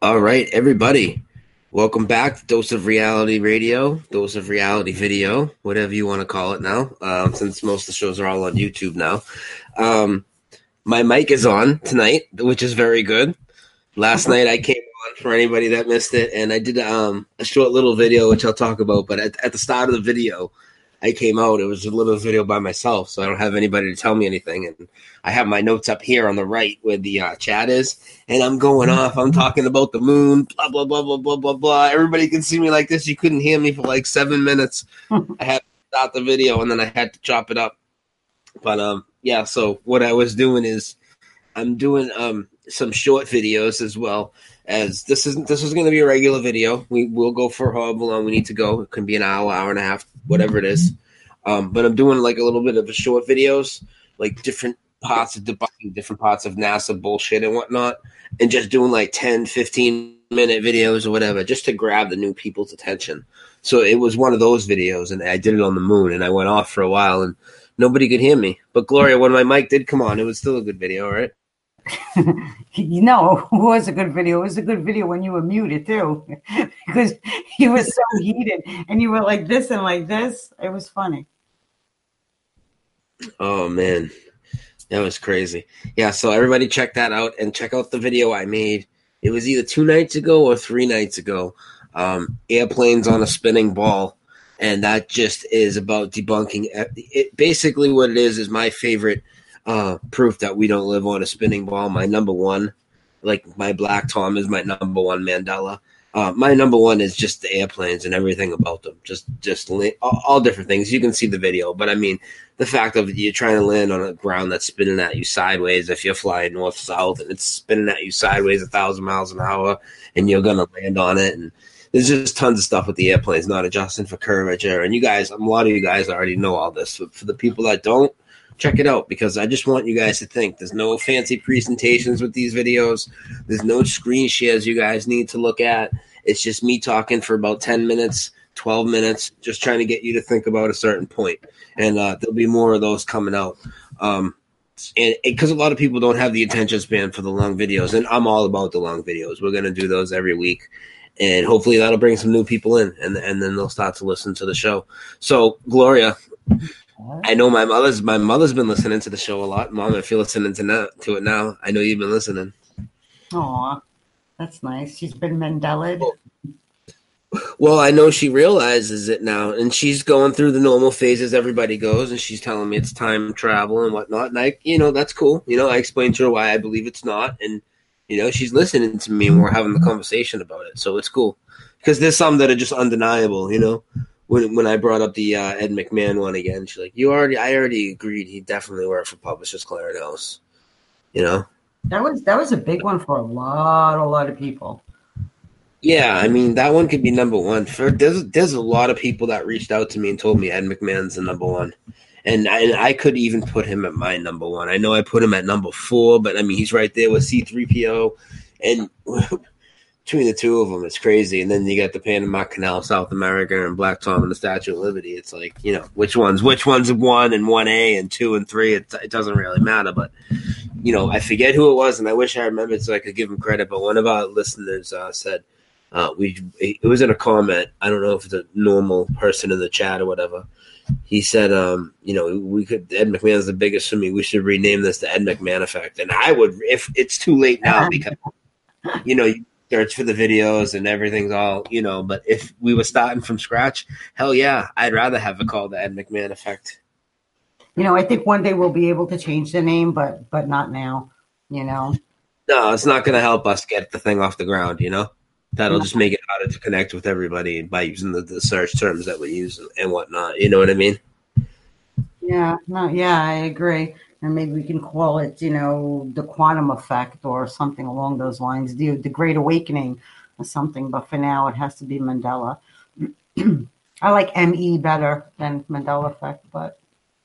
All right, everybody. Welcome back to Dose of Reality Radio, Dose of Reality Video, whatever you want to call it now, since most of the shows are all on YouTube now. Um, my mic is on tonight, which is very good. Last night I came on for anybody that missed it, and I did a short little video, which I'll talk about. But at the start of the video, I came out. It was a little video by myself, so I don't have anybody to tell me anything. And I have my notes up here on the right where the chat is, and I'm going off. I'm talking about the moon, blah, blah, blah, blah, blah, blah, blah. Everybody can see me like this. You couldn't hear me for like 7 minutes. I had to start the video, and then I had to chop it up. But yeah, so what I was doing is I'm doing some short videos as well. As this is going to be a regular video. We will go for however long we need to go. It can be an hour, hour and a half, whatever it is. But I'm doing like a little bit of a short videos, like different parts of debunking different parts of NASA bullshit and whatnot, and just doing like 10, 15-minute videos or whatever, just to grab the new people's attention. So it was one of those videos, and I did it on the moon, and I went off for a while, and nobody could hear me. But Gloria, when my mic did come on, it was still a good video, right? It was a good video. It was a good video when you were muted too, because you were so heated and you were like this and like this. It was funny. Oh man, that was crazy. Yeah, so everybody check that out and check out the video I made. It was either 2 nights ago or 3 nights ago. Airplanes on a spinning ball, and that just is about debunking it. Basically, what it is my favorite proof that we don't live on a spinning ball. My number one, like my Black Tom, is my number one Mandela. My number one is just the airplanes and everything about them. Just all different things. You can see the video, but I mean, the fact of you're trying to land on a ground that's spinning at you sideways. If you're flying north south and it's spinning at you sideways 1,000 miles an hour, and you're gonna land on it, and there's just tons of stuff with the airplanes not adjusting for curvature. And you guys, a lot of you guys already know all this. But for the people that don't, check it out, because I just want you guys to think. There's no fancy presentations with these videos. There's no screen shares you guys need to look at. It's just me talking for about 10 minutes, 12 minutes, just trying to get you to think about a certain point. And there'll be more of those coming out. And because a lot of people don't have the attention span for the long videos, and I'm all about the long videos. We're going to do those every week. And hopefully that'll bring some new people in, and then they'll start to listen to the show. So, Gloria, I know my mother's been listening to the show a lot. Mom, if you're listening to it now, I know you've been listening. Aw, that's nice. She's been Mandela. Well, I know she realizes it now, and she's going through the normal phases everybody goes, and she's telling me it's time travel and whatnot. And that's cool. I explained to her why I believe it's not, and she's listening to me, and we're having the conversation about it. So it's cool, because there's some that are just undeniable. When I brought up the Ed McMahon one again, she's like, I already agreed. He definitely worked for Publishers Clearinghouse. That was a big one for a lot of people. Yeah, I mean, that one could be number one. There's a lot of people that reached out to me and told me Ed McMahon's the number one. And I could even put him at my number one. I know I put him at number 4, but I mean, he's right there with C-3PO. And between the two of them, it's crazy. And then you got the Panama Canal, South America, and Black Tom and the Statue of Liberty. It's like, which one's 1 and 1A and 2 and 3. It doesn't really matter. But, I forget who it was, and I wish I remembered so I could give him credit. But one of our listeners said, it was in a comment. I don't know if it's a normal person in the chat or whatever. He said, we could. Ed McMahon's the biggest for me. We should rename this the Ed McMahon Effect. And I would, if it's too late now, because you search for the videos and everything's all, But if we were starting from scratch, hell yeah, I'd rather have it called the Ed McMahon Effect. I think one day we'll be able to change the name, but not now. No, it's not going to help us get the thing off the ground. That'll just make it harder to connect with everybody by using the search terms that we use and whatnot. You know what I mean? Yeah, I agree. And maybe we can call it, the quantum effect or something along those lines, the Great Awakening or something. But for now, it has to be Mandela. I like ME better than Mandela effect, but.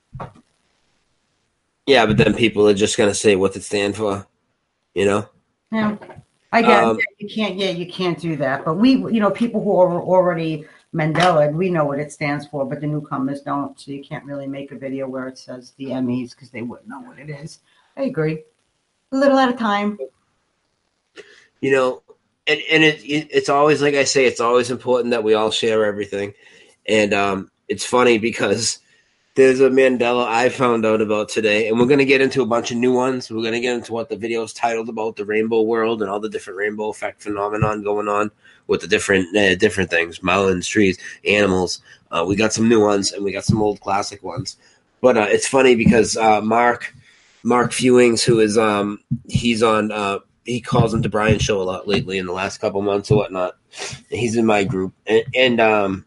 Yeah, but then people are just going to say what's it stand for, Yeah. I guess you can't do that. But we, people who are already Mandela, we know what it stands for, but the newcomers don't. So you can't really make a video where it says the MEs because they wouldn't know what it is. I agree. A little at a time. it's always, like I say, it's always important that we all share everything. And it's funny because there's a Mandela I found out about today, and we're going to get into a bunch of new ones. We're going to get into what the video is titled about, the rainbow world and all the different rainbow effect phenomenon going on with the different things, mountains, trees, animals. We got some new ones, and we got some old classic ones. But it's funny because Mark Fewings, who is he's on he calls into Brian's show a lot lately in the last couple months or whatnot. He's in my group, and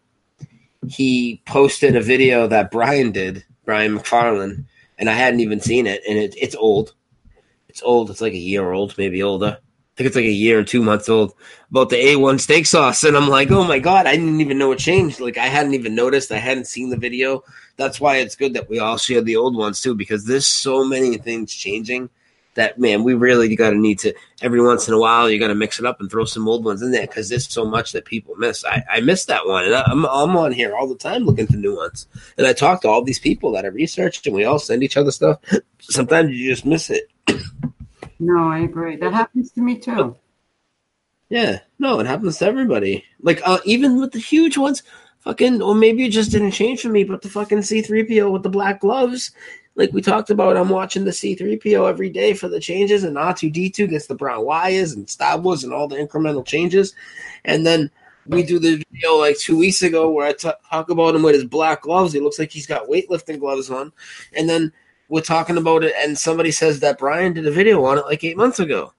he posted a video that Brian McFarlane, and I hadn't even seen it, and it's old. It's old. It's like a year old, maybe older. I think it's like a year and 2 months old, about the A1 steak sauce. And I'm like, oh my God, I didn't even know it changed. Like, I hadn't even noticed. I hadn't seen the video. That's why it's good that we all share the old ones too, because there's so many things changing that, man, we really got to need to, every once in a while, you got to mix it up and throw some old ones in there, because there's so much that people miss. I missed that one, and I'm on here all the time looking for new ones. And I talk to all these people that have researched, and we all send each other stuff. Sometimes you just miss it. No, I agree. That happens to me too. Yeah, no, it happens to everybody. Like, even with the huge ones, fucking, or maybe it just didn't change for me, but the fucking C-3PO with the black gloves, like we talked about, I'm watching the C-3PO every day for the changes, and R2-D2 gets the brown wires and Star Wars and all the incremental changes. And then we do the video like 2 weeks ago where I talk about him with his black gloves. He looks like he's got weightlifting gloves on. And then we're talking about it, and somebody says that Brian did a video on it like 8 months ago.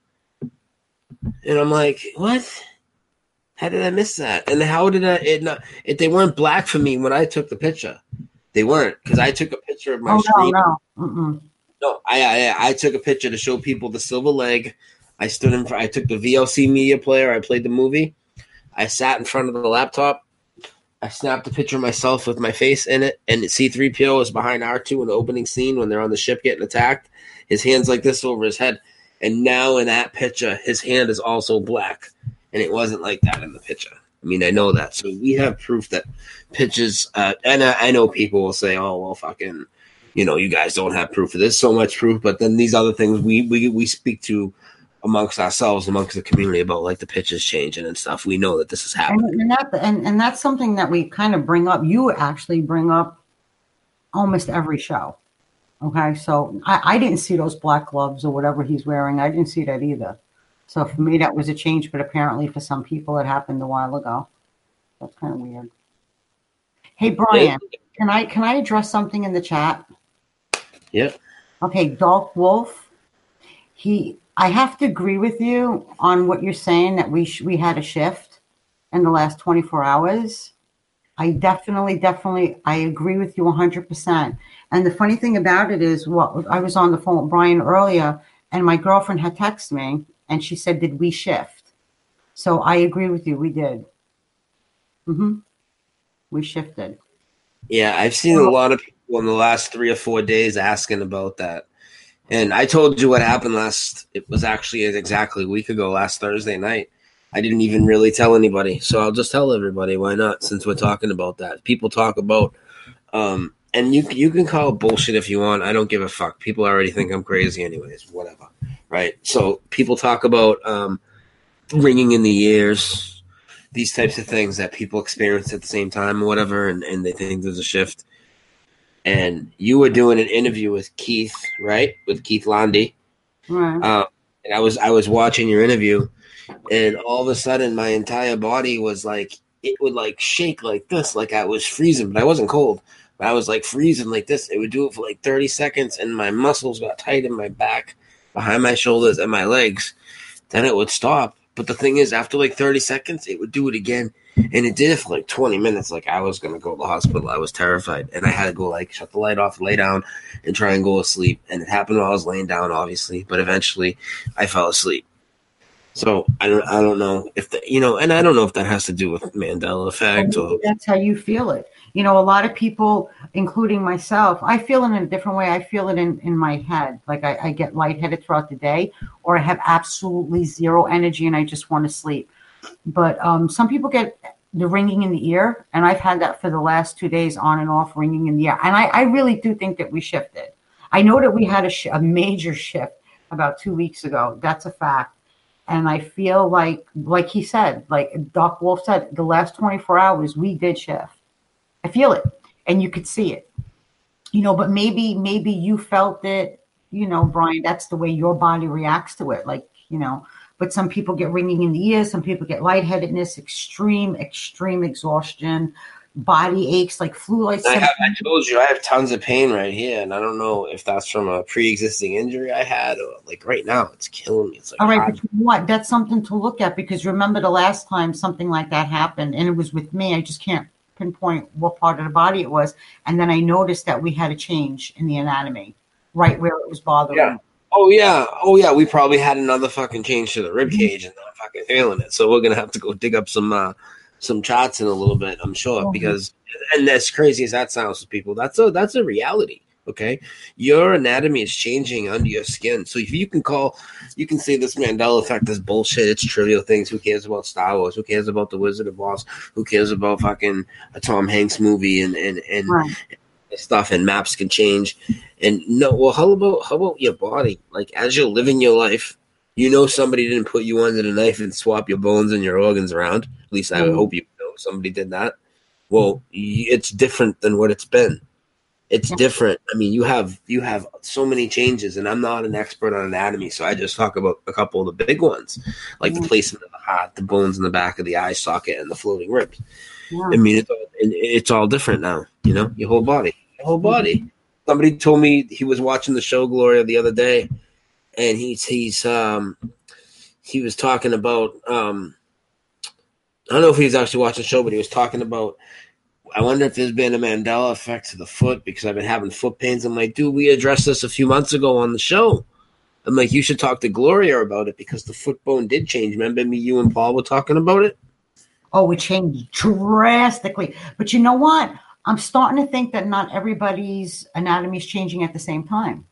And I'm like, what? How did I miss that? And how did they weren't black for me when I took the picture. They weren't, because I took a picture of my screen. No, I took a picture to show people the silver leg. I took the VLC media player. I played the movie. I sat in front of the laptop. I snapped a picture of myself with my face in it, and C-3PO is behind R2 in the opening scene when they're on the ship getting attacked. His hand's like this over his head. And now in that picture, his hand is also black. And it wasn't like that in the picture. I mean, I know that. So we have proof that pictures, and I know people will say, oh, well, fucking, you guys don't have proof. There's so much proof. But then these other things we speak to amongst ourselves, amongst the community, about like the pictures changing and stuff. We know that this is happening. And that's something that we kind of bring up. You actually bring up almost every show. Okay, so I didn't see those black gloves or whatever he's wearing. I didn't see that either. So for me, that was a change, but apparently for some people, it happened a while ago. That's kind of weird. Hey, Brian, can I address something in the chat? Yeah. Okay, Dark Wolf. I have to agree with you on what you're saying, that we had a shift in the last 24 hours. I definitely, I agree with you 100%. And the funny thing about it is, I was on the phone with Brian earlier, and my girlfriend had texted me, and she said, did we shift? So I agree with you. We did. We shifted. Yeah, I've seen a lot of people in the last 3 or 4 days asking about that. And I told you what happened it was actually exactly a week ago, last Thursday night. I didn't even really tell anybody. So I'll just tell everybody. Why not? Since we're talking about that. People talk about, and you can call it bullshit if you want. I don't give a fuck. People already think I'm crazy anyways. Whatever. Right? So people talk about ringing in the ears, these types of things that people experience at the same time or whatever, and they think there's a shift. And you were doing an interview with Keith, right? With Keith Landy. Right. And I was watching your interview, and all of a sudden my entire body was like, it would like shake like this, like I was freezing, but I wasn't cold. But I was like freezing like this. It would do it for like 30 seconds, and my muscles got tight in my back, behind my shoulders, and my legs. Then it would stop. But the thing is, after like 30 seconds, it would do it again. And it did it for like 20 minutes. Like I was going to go to the hospital. I was terrified. And I had to go like shut the light off, lay down, and try and go to sleep. And it happened while I was laying down, obviously. But eventually I fell asleep. So I don't know if and I don't know if that has to do with Mandela effect or that's how you feel it. A lot of people, including myself, I feel it in a different way. I feel it in my head. Like I get lightheaded throughout the day, or I have absolutely zero energy and I just want to sleep. But some people get the ringing in the ear, and I've had that for the last 2 days, on and off, ringing in the ear. And I really do think that we shifted. I know that we had a major shift about 2 weeks ago. That's a fact. And I feel like he said, like Doc Wolf said, the last 24 hours we did shift. I feel it, and you could see it, but maybe you felt it, Brian, that's the way your body reacts to it. Like, but some people get ringing in the ears, some people get lightheadedness, extreme exhaustion, body aches, like flu-like symptoms. I told you I have tons of pain right here, and I don't know if that's from a pre-existing injury I had or like right now it's killing me. It's like all right, but you know what? That's something to look at, because remember the last time something like that happened, and it was with me. I just can't pinpoint what part of the body it was, and then I noticed that we had a change in the anatomy, right where it was bothering. Yeah. Oh yeah. We probably had another fucking change to the rib cage, and I'm fucking feeling it. So we're gonna have to go dig up some charts in a little bit, I'm sure, because, and as crazy as that sounds to people, that's a reality. Okay, your anatomy is changing under your skin. So if you can say this Mandela effect is bullshit. It's trivial things. Who cares about Star Wars? Who cares about the Wizard of Oz? Who cares about fucking a Tom Hanks movie and Right. stuff, and maps can change. And no, well, how about your body? Like, as you're living your life, somebody didn't put you under the knife and swap your bones and your organs around. At least I would hope somebody did that. Well, it's different than what it's been. It's different. I mean, you have so many changes, and I'm not an expert on anatomy, so I just talk about a couple of the big ones, like the placement of the heart, the bones in the back of the eye socket, and the floating ribs. Yeah. I mean, it's all different now. Your whole body. Somebody told me he was watching the show Gloria the other day, and he was talking about I don't know if he was actually watching the show, but he was talking about, I wonder if there's been a Mandela effect to the foot because I've been having foot pains. I'm like, dude, we addressed this a few months ago on the show. I'm like, you should talk to Gloria about it because the foot bone did change. Remember me, you and Paul were talking about it? Oh, it changed drastically. But you know what? I'm starting to think that not everybody's anatomy is changing at the same time.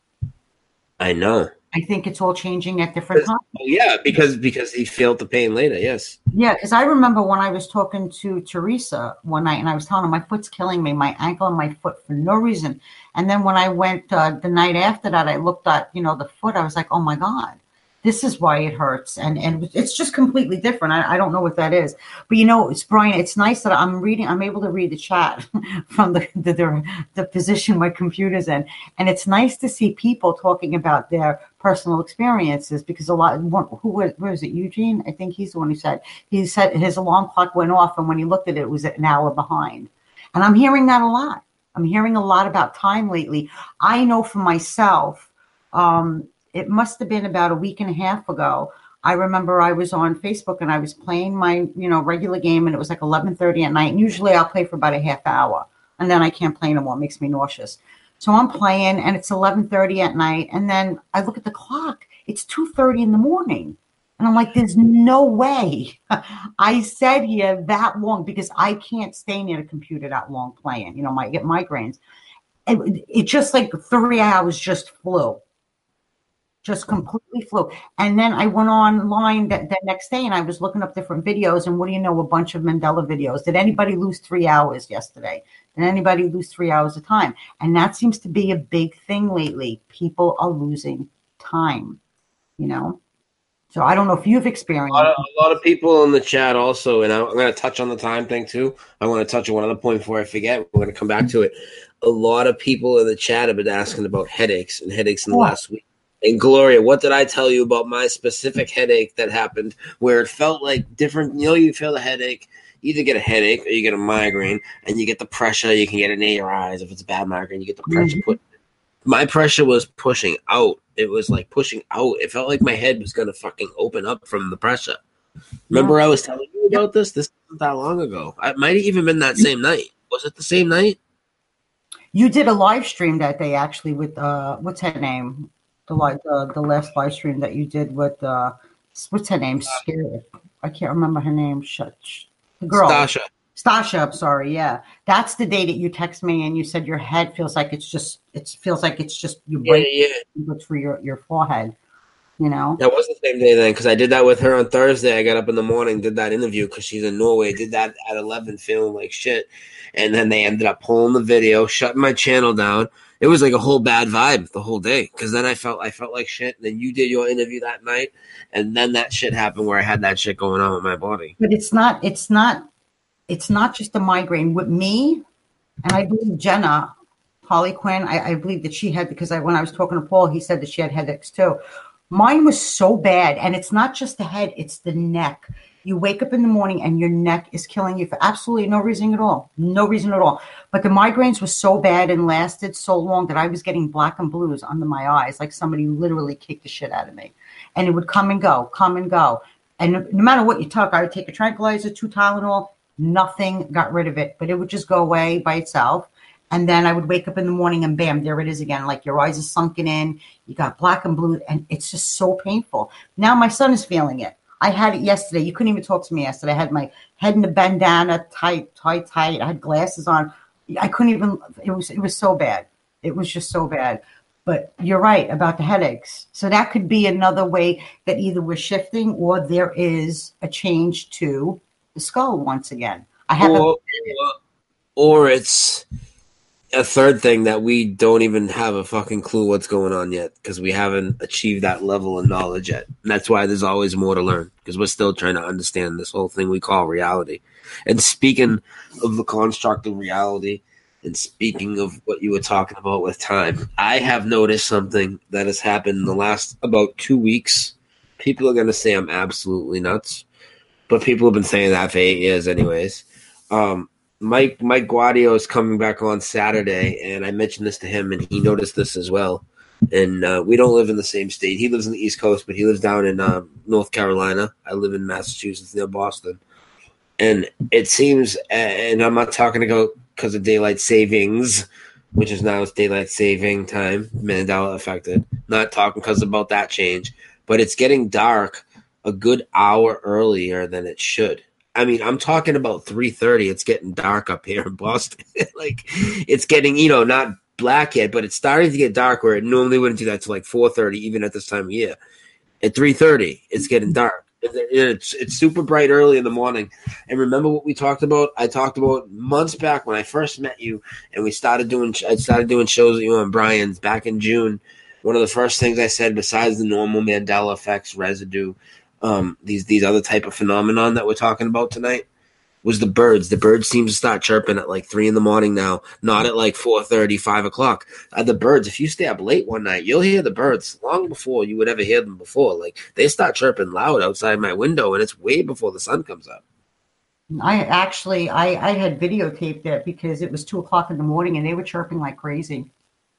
I know. I think it's all changing at different times. Yeah, because he felt the pain later, yes. Yeah, because I remember when I was talking to Teresa one night, and I was telling her my foot's killing me, my ankle and my foot for no reason. And then when I went the night after that, I looked at, the foot. I was like, oh, my God. This is why it hurts, and it's just completely different. I don't know what that is, but it's Brian. It's nice that I'm able to read the chat from the position my computer's in, and it's nice to see people talking about their personal experiences, because a lot. Where is it? Eugene, I think he's the one who said his alarm clock went off, and when he looked at it, it was an hour behind, and I'm hearing that a lot. I'm hearing a lot about time lately. I know for myself. It must have been about a week and a half ago. I remember I was on Facebook and I was playing my, regular game, and it was like 11:30 at night. And usually I'll play for about a half hour, and then I can't play anymore. It makes me nauseous. So I'm playing, and it's 11:30 at night. And then I look at the clock. It's 2:30 in the morning. And I'm like, there's no way I sat here that long, because I can't stay near the computer that long playing. I get migraines. It just like 3 hours just flew. Just completely flew. And then I went online that next day, and I was looking up different videos, and what do you know, a bunch of Mandela videos. Did anybody lose 3 hours yesterday? Did anybody lose 3 hours of time? And that seems to be a big thing lately. People are losing time, So I don't know if you've experienced a lot of people in the chat also, and I'm going to touch on the time thing too. I want to touch on one other point before I forget. We're going to come back to it. A lot of people in the chat have been asking about headaches in the last week. And Gloria, what did I tell you about my specific headache that happened where it felt like different? You feel the headache, you either get a headache or you get a migraine, and you get the pressure. You can get it in your eyes. If it's a bad migraine, you get the pressure put. My pressure was pushing out. It was like pushing out. It felt like my head was going to fucking open up from the pressure. Remember I was telling you about this? This wasn't that long ago. It might have even been that same night. Was it the same night? You did a live stream that day, actually, with, what's her name? The last live stream that you did with what's her name? I can't remember her name. The girl. Stasha. I'm sorry. Yeah, that's the day that you text me and you said your head feels like it's just your brain goes through your forehead. That was the same day then, because I did that with her on Thursday. I got up in the morning, did that interview because she's in Norway. Did that at 11, feeling like shit, and then they ended up pulling the video, shutting my channel down. it was like a whole bad vibe the whole day. Because then I felt like shit. And then you did your interview that night, and then that shit happened where I had that shit going on with my body. But it's not just a migraine with me. And I believe Jenna, Holly Quinn, I believe that she had, because when I was talking to Paul, he said that she had headaches too. Mine was so bad. And it's not just the head, it's the neck. You wake up in the morning and your neck is killing you for absolutely no reason at all. No reason at all. But the migraines were so bad and lasted so long that I was getting black and blues under my eyes, like somebody literally kicked the shit out of me. And it would come and go, come and go. And no matter what you took, I would take a tranquilizer, 2 Tylenol, nothing got rid of it. But it would just go away by itself. And then I would wake up in the morning and bam, there it is again. Like your eyes are sunken in, you got black and blue, and it's just so painful. Now my son is feeling it. I had it yesterday. You couldn't even talk to me yesterday. I had my head in a bandana, tight. I had glasses on. I couldn't even, it was so bad. It was just so bad. But you're right about the headaches. So that could be another way that either we're shifting or there is a change to the skull once again. Or it's a third thing that we don't even have a fucking clue what's going on yet because we haven't achieved that level of knowledge yet. And that's why there's always more to learn because we're still trying to understand this whole thing we call reality. And speaking of the construct of reality and speaking of what you were talking about with time, I have noticed something that has happened in the last about 2 weeks. People are going to say I'm absolutely nuts, but people have been saying that for 8 years anyways. Mike Guadio is coming back on Saturday, and I mentioned this to him, and he noticed this as well. And we don't live in the same state. He lives in the East Coast, but he lives down in North Carolina. I live in Massachusetts near Boston. And it seems, and I'm not talking about because of daylight savings, which is now it's daylight saving time, Mandela affected. Not talking because about that change, but it's getting dark a good hour earlier than it should. I mean, I'm talking about 3:30. It's getting dark up here in Boston. Like, it's getting, not black yet, but it's starting to get dark where it normally wouldn't do that till like 4:30, even at this time of year. At 3:30, it's getting dark. It's super bright early in the morning. And remember what we talked about? I talked about months back when I first met you, and I started doing shows with you on Brian's back in June. One of the first things I said, besides the normal Mandela effects residue, these other type of phenomenon that we're talking about tonight, was the birds. The birds seem to start chirping at like 3 a.m. now, not at like 4:30, 5 o'clock. The birds, if you stay up late one night, you'll hear the birds long before you would ever hear them before. Like, they start chirping loud outside my window, and it's way before the sun comes up. I had videotaped it because it was 2 o'clock in the morning and they were chirping like crazy.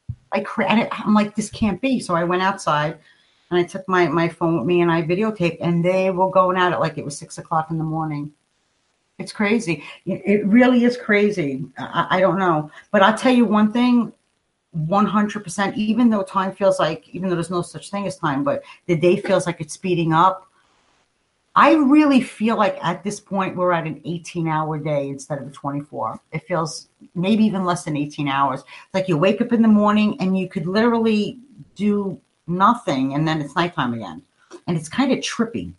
I'm like, this can't be. So I went outside and I took my phone with me and I videotaped, and they were going at it like it was 6 o'clock in the morning. It's crazy. It really is crazy. I don't know. But I'll tell you one thing, 100%, even though there's no such thing as time, but the day feels like it's speeding up. I really feel like at this point we're at an 18-hour day instead of a 24. It feels maybe even less than 18 hours. It's like you wake up in the morning and you could literally do nothing, and then it's nighttime again. And it's kind of trippy.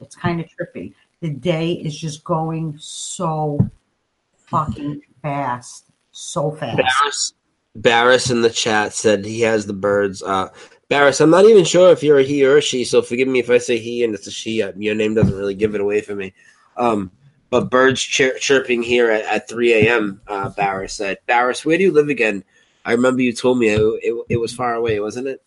The day is just going so fucking fast. So fast. Barris in the chat said he has the birds. Barris, I'm not even sure if you're a he or a she, so forgive me if I say he and it's a she. Your name doesn't really give it away for me. But birds chirping here at 3 a.m., Barris said. Barris, where do you live again? I remember you told me it was far away, wasn't it?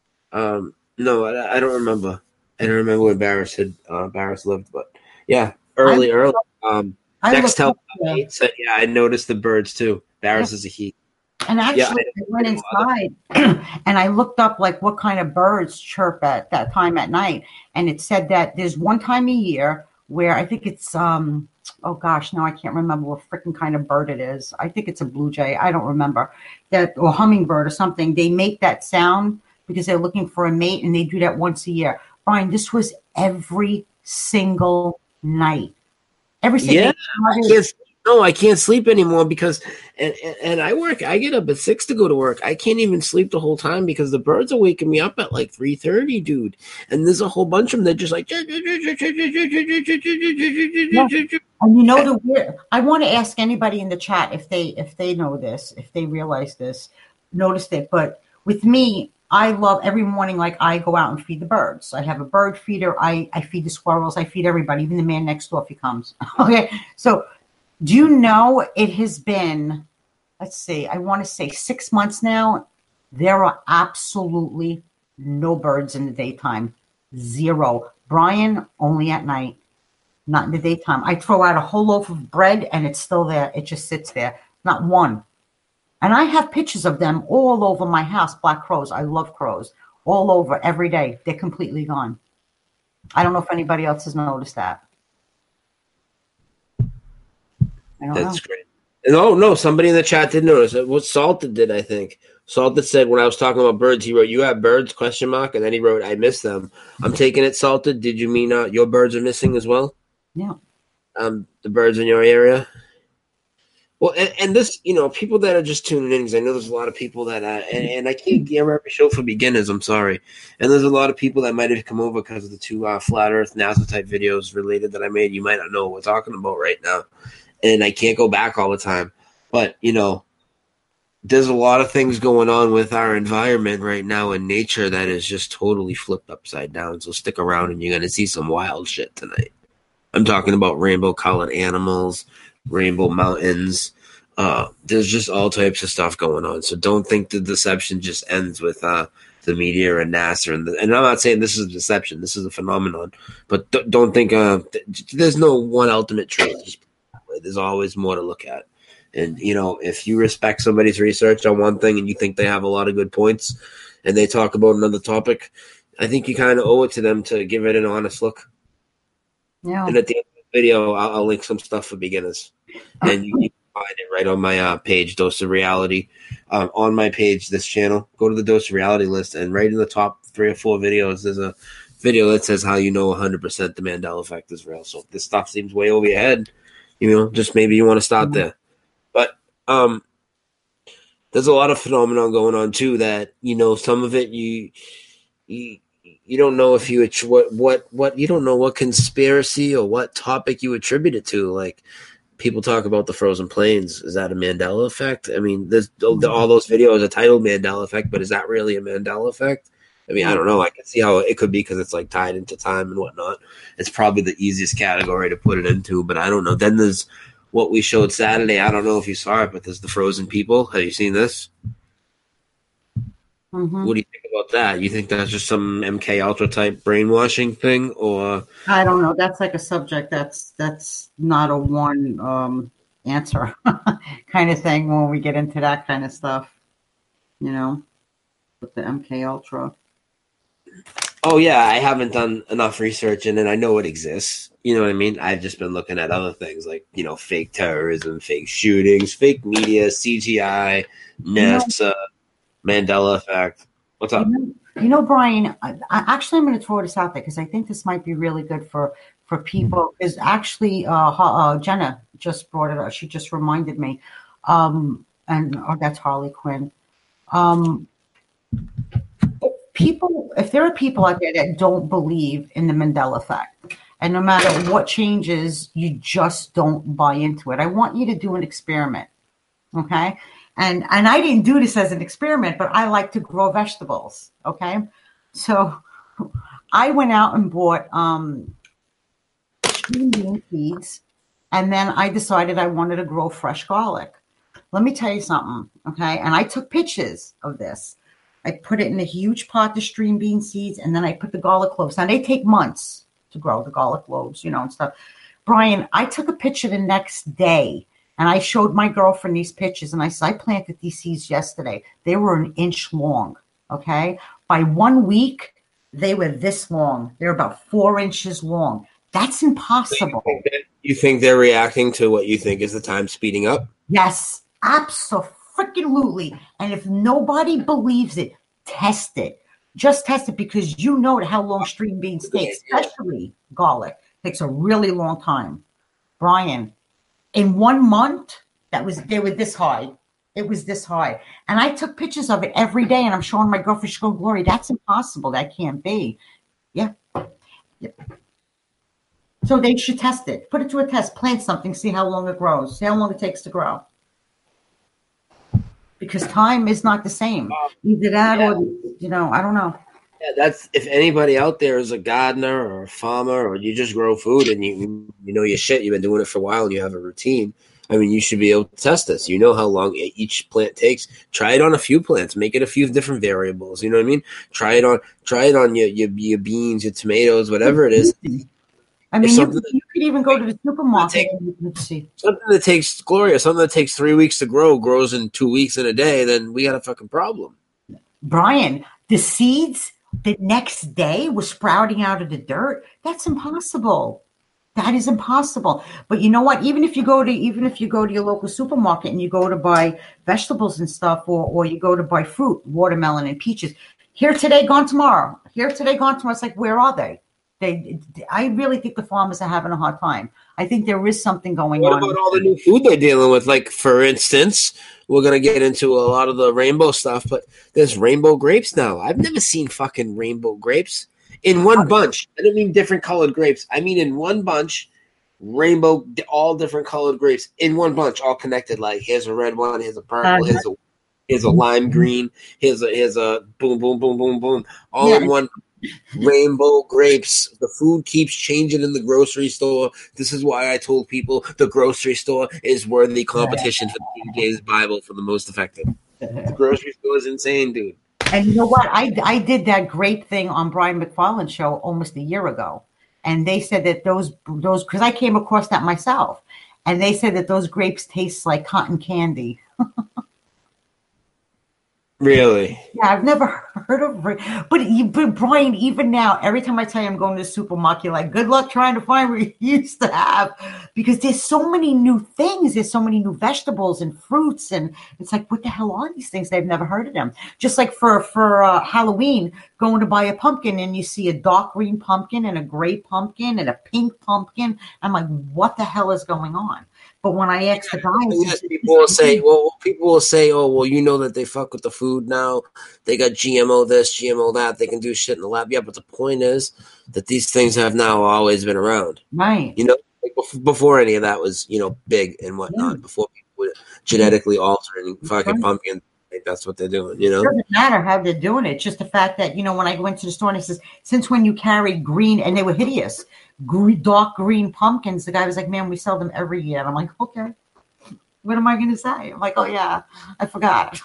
No, I don't remember. I don't remember where Barris lived, but yeah, early. Next tell said, yeah, I noticed the birds too. Barris is a he. And actually, I went inside and I looked up like what kind of birds chirp at that time at night, and it said that there's one time a year where I think it's oh gosh, now I can't remember what freaking kind of bird it is. I think it's a blue jay. I don't remember that, or hummingbird or something. They make that sound because they're looking for a mate, and they do that once a year. Brian, this was every single night. Every single night. I can't sleep anymore because, and I work. I get up at 6 to go to work. I can't even sleep the whole time because the birds are waking me up at like 3:30, dude. And there's a whole bunch of them that just like. Yeah. And I want to ask anybody in the chat if they know this, if they realize this. noticed it. But with me, I love every morning, like I go out and feed the birds. I have a bird feeder. I feed the squirrels. I feed everybody, even the man next door if he comes. Okay. So do you know it has been, let's see, I want to say 6 months now. There are absolutely no birds in the daytime. Zero. Brian, only at night, not in the daytime. I throw out a whole loaf of bread and it's still there. It just sits there. Not one. And I have pictures of them all over my house, black crows. I love crows. All over every day. They're completely gone. I don't know if anybody else has noticed that. I don't That's know. great. No, somebody in the chat did notice it. What Salted did, I think. Salted said when I was talking about birds, he wrote, "You have birds?" ? And then he wrote, "I miss them." I'm taking it, Salted. Did you mean your birds are missing as well? Yeah. The birds in your area? Well, and this, people that are just tuning in, because I know there's a lot of people that, and I can't give every show for beginners, I'm sorry. And there's a lot of people that might have come over because of the two Flat Earth NASA type videos related that I made. You might not know what we're talking about right now. And I can't go back all the time. But, there's a lot of things going on with our environment right now in nature that is just totally flipped upside down. So stick around and you're going to see some wild shit tonight. I'm talking about rainbow colored animals, rainbow mountains. There's just all types of stuff going on. So don't think the deception just ends with the media and NASA. And I'm not saying this is a deception. This is a phenomenon. But don't think there's no one ultimate truth. There's always more to look at. And, if you respect somebody's research on one thing and you think they have a lot of good points and they talk about another topic, I think you kind of owe it to them to give it an honest look. Yeah. And at the end of the video, I'll link some stuff for beginners. And you can find it right on my page, Dose of Reality. On my page, this channel, go to the Dose of Reality list, and right in the top 3 or 4 videos, there's a video that says how you know 100% the Mandela effect is real. So if this stuff seems way over your head, just maybe you want to start there. But there's a lot of phenomenon going on too that some of it you don't know if you what you don't know what conspiracy or what topic you attribute it to. Like people talk about the frozen plains. Is that a Mandela effect? I mean, there's all those videos are titled Mandela effect, but is that really a Mandela effect? I mean, I don't know. I can see how it could be because it's like tied into time and whatnot. It's probably the easiest category to put it into, but I don't know. Then there's what we showed Saturday. I don't know if you saw it, but there's the frozen people. Have you seen this? Mm-hmm. What do you think about that? You think that's just some MK Ultra type brainwashing thing, or I don't know. That's like a subject that's not a one answer kind of thing when we get into that kind of stuff, with the MK Ultra. Oh yeah, I haven't done enough research in it. I know it exists. You know what I mean? I've just been looking at other things like, fake terrorism, fake shootings, fake media, CGI, NASA, Mandela effect. What's up? Brian, actually, I'm going to throw this out there because I think this might be really good for people. Is actually Jenna just brought it up. She just reminded me, and that's Harley Quinn. If there are people out there that don't believe in the Mandela effect, and no matter what changes, you just don't buy into it, I want you to do an experiment, okay? And I didn't do this as an experiment, but I like to grow vegetables, okay? So I went out and bought string bean seeds, and then I decided I wanted to grow fresh garlic. Let me tell you something, okay? And I took pictures of this. I put it in a huge pot, the string bean seeds, and then I put the garlic cloves. Now, they take months to grow, the garlic cloves, and stuff. Brian, I took a picture the next day, and I showed my girlfriend these pictures, and I said, I planted these seeds yesterday. They were an inch long, okay? By 1 week, they were this long. They're about 4 inches long. That's impossible. You think they're reacting to what you think is the time speeding up? Yes, absolutely. And if nobody believes it, test it. Just test it because you know how long string beans take, especially garlic. It takes a really long time. Brian, in 1 month, they were this high. It was this high. And I took pictures of it every day, and I'm showing my girlfriend, she's going, Glory, that's impossible. That can't be. Yeah. So they should test it. Put it to a test. Plant something. See how long it grows. See how long it takes to grow. because time is not the same. Either that or, I don't know. Yeah, that's if anybody out there is a gardener or a farmer or you just grow food and you know your shit, you've been doing it for a while and you have a routine. I mean, you should be able to test this. You know how long each plant takes. Try it on a few plants. Make it a few different variables. You know what I mean? Try it on your beans, your tomatoes, whatever it is. I mean, you could even go to the supermarket and you can see something that takes Gloria, something that takes 3 weeks to grow, grows in 2 weeks in a day. Then we got a fucking problem. Brian, the seeds the next day were sprouting out of the dirt. That's impossible. That is impossible. But you know what? Even if you go to your local supermarket and you go to buy vegetables and stuff, or you go to buy fruit, watermelon and peaches, here today, gone tomorrow. Here today, gone tomorrow. It's like, where are they? I really think the farmers are having a hard time. I think there is something going on. What about all the new food they're dealing with? Like, for instance, we're going to get into a lot of the rainbow stuff, but there's rainbow grapes now. I've never seen fucking rainbow grapes in one bunch. I don't mean different colored grapes. I mean in one bunch, rainbow, all different colored grapes in one bunch, all connected. Like, here's a red one, here's a purple, here's a lime green, here's a boom, boom, boom, boom, boom, all in one. Rainbow grapes. The food keeps changing in the grocery store. This is why I told people the grocery store is worthy competition for King James Bible for the most effective. The grocery store is insane, dude. And you know what? I did that grape thing on Brian McFarland's show almost a year ago, and they said that those because I came across that myself, and they said that those grapes taste like cotton candy. Really? Yeah, I've never heard of but Brian, even now, every time I tell you I'm going to the supermarket, like, good luck trying to find what you used to have, because there's so many new things. There's so many new vegetables and fruits, and it's like, what the hell are these things? They've never heard of them. Just like for Halloween, going to buy a pumpkin and you see a dark green pumpkin and a gray pumpkin and a pink pumpkin. I'm like, what the hell is going on? But when I ask the guys, people will say, oh, well, you know that they fuck with the food now. They got GMO this, GMO that. They can do shit in the lab. Yeah, but the point is that these things have now always been around. Right. You know, like before any of that was, big and whatnot. Yeah. Before people were genetically altering fucking pumpkins. That's what they're doing, It doesn't matter how they're doing it. It's just the fact that, when I went to the store and it says, since when you carry green, and they were hideous, dark green pumpkins, the guy was like, man, we sell them every year. And I'm like, okay, what am I going to say? I'm like, oh yeah, I forgot.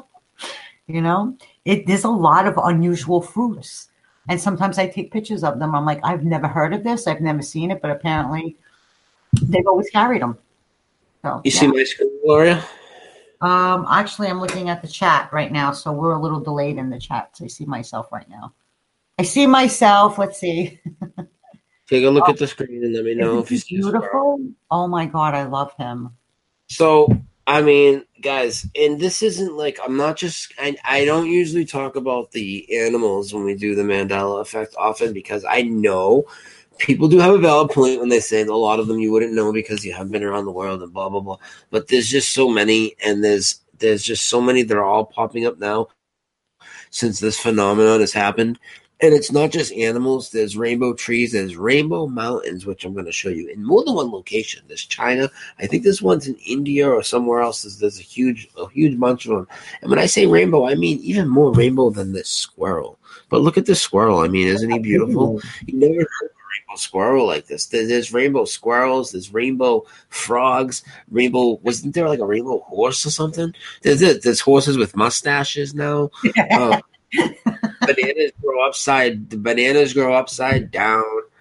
There's a lot of unusual fruits. And sometimes I take pictures of them. I'm like, I've never heard of this. I've never seen it, but apparently they've always carried them. So, you see my screen, Gloria? Actually, I'm looking at the chat right now, so we're a little delayed in the chat. So I see myself right now. I see myself. Let's see. Take a look at the screen and let me know if you see beautiful. Oh my God, I love him. So, I mean, guys, and this isn't like, I don't usually talk about the animals when we do the Mandela effect often, because I know people do have a valid point when they say that a lot of them you wouldn't know because you haven't been around the world and blah, blah, blah. But there's just so many, and there's just so many that are all popping up now since this phenomenon has happened. And it's not just animals. There's rainbow trees. There's rainbow mountains, which I'm going to show you in more than one location. There's China. I think there's one's in India or somewhere else. There's a huge bunch of them. And when I say rainbow, I mean even more rainbow than this squirrel. But look at this squirrel. I mean, isn't he beautiful? You never heard of a rainbow squirrel like this. There's rainbow squirrels. There's rainbow frogs. Wasn't there like a rainbow horse or something? There's horses with mustaches now. Bananas grow upside down.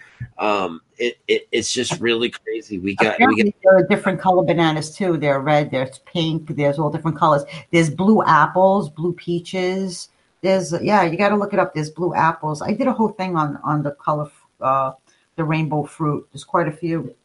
It's just really crazy. There are different color bananas too. They're red, there's pink, there's all different colors. There's blue apples, blue peaches. You got to look it up. There's blue apples. I did a whole thing on the color, the rainbow fruit. There's quite a few.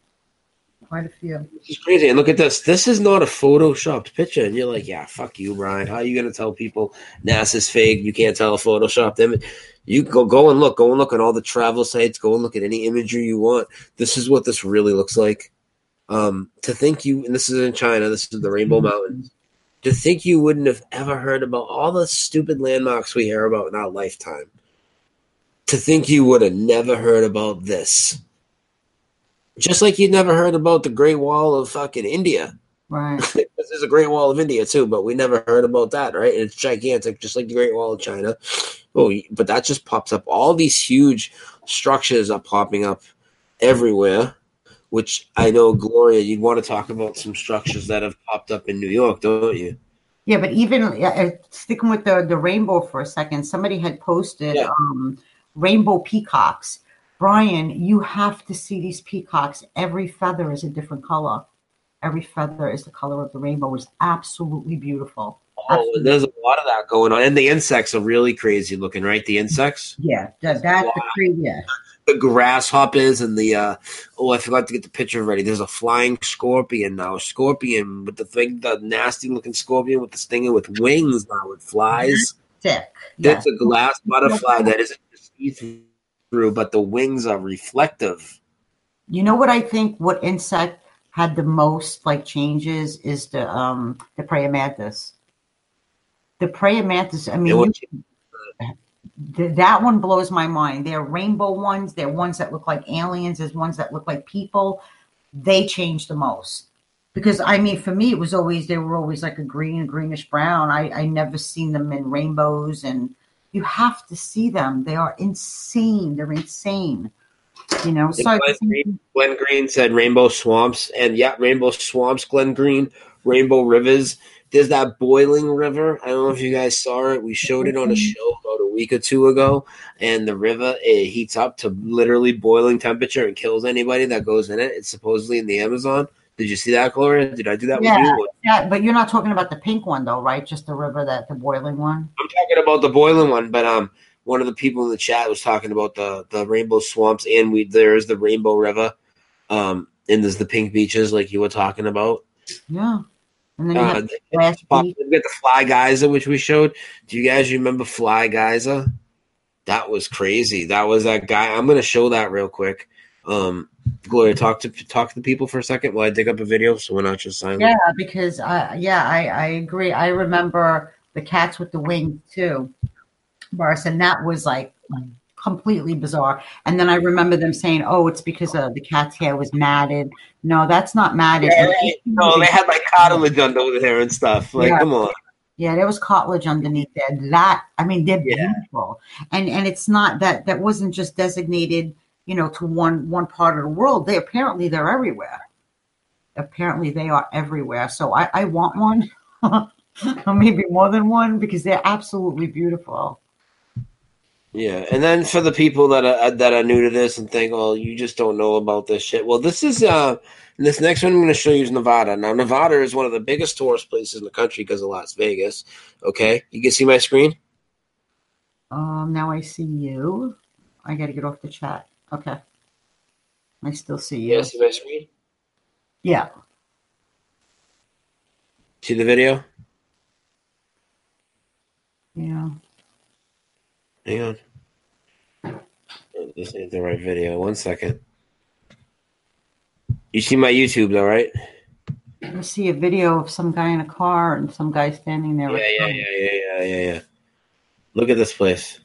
It's crazy. And look at this. This is not a photoshopped picture. And you're like, yeah, fuck you, Brian. How are you going to tell people NASA's fake? You can't tell a photoshopped image. You go and look. Go and look at all the travel sites. Go and look at any imagery you want. This is what this really looks like. To think and this is in China. This is the Rainbow Mountains. To think you wouldn't have ever heard about all the stupid landmarks we hear about in our lifetime. To think you would have never heard about this. Just like you'd never heard about the Great Wall of fucking India. Right. There's a Great Wall of India too, but we never heard about that, right? It's gigantic, just like the Great Wall of China. Oh, but that just pops up. All these huge structures are popping up everywhere. Which I know, Gloria, you'd want to talk about some structures that have popped up in New York, don't you? Yeah, but even sticking with the rainbow for a second, somebody had posted Yeah. rainbow peacocks. Brian, you have to see these peacocks. Every feather is a different color. Every feather is the color of the rainbow. It's absolutely beautiful. Oh, Absolutely. there's a lot of that going on, and the insects are really crazy looking, right? The insects, Yeah, there's a that's lot. the crazy. Yeah. The grasshoppers and the oh, I forgot to get the picture ready. There's a flying scorpion now, a scorpion with the thing, the nasty looking scorpion with the stinger with wings now. It flies. Sick. There's Yes. a glass butterfly that isn't see through, but the wings are reflective. You know what I think? What insect had the most like changes is the praying mantis. The praying mantis. I And mean, what that one blows my mind. There are rainbow ones. There are ones that look like aliens. There's ones that look like people. They change the most because I mean, for me, it was always they were always like a greenish brown. I never seen them in rainbows, and you have to see them. They are insane. They're insane. You know. So Glenn Green said Rainbow Swamps, and yeah, Rainbow Swamps, Glenn Green, Rainbow Rivers. There's that boiling river. I don't know if you guys saw it. We showed it on a show about a week or two ago, and the river it heats up to literally boiling temperature and kills anybody that goes in it. It's supposedly in the Amazon. Did you see that, Gloria? Did I do that with yeah, you? yeah. But you're not talking about the pink one though, right? Just the river that the boiling one. I'm talking about the boiling one, but one of the people in the chat was talking about the Rainbow Swamps, and there's the Rainbow River. And there's the pink beaches like you were talking about. Yeah. And then you have Glass We Beach. got the Fly Geyser, which we showed. Do you guys remember Fly Geyser? That was crazy. That was that guy. I'm gonna show that real quick. Gloria, talk to the people for a second while I dig up a video, so we're not just silent. Yeah, because I agree. I remember the cats with the wings too, Boris, and that was like completely bizarre. And then I remember them saying, "Oh, it's because the cat's hair was matted." No, that's not matted. Yeah, And no, they had like cartilage under there and stuff. Like, yeah, come on. yeah, there was cartilage underneath there. That I mean, they're Yeah, beautiful, and it's not that wasn't just designated, to one part of the world. They're everywhere. Apparently, they are everywhere. So I want one, or maybe more than one, because they're absolutely beautiful. yeah. And then for the people that are new to this and think, "Oh, you just don't know about this shit." Well, this next one I'm going to show you is Nevada. Now, Nevada is one of the biggest tourist places in the country because of Las Vegas. Okay, you can see my screen. Now I see you. I got to get off the chat. Okay, I still see Yeah, you. see my screen. Yeah, See the video. yeah. Hang on. This ain't the right video. 1 second. You see my YouTube though, right? I see a video of some guy in a car and some guy standing there. Yeah. Look at this place.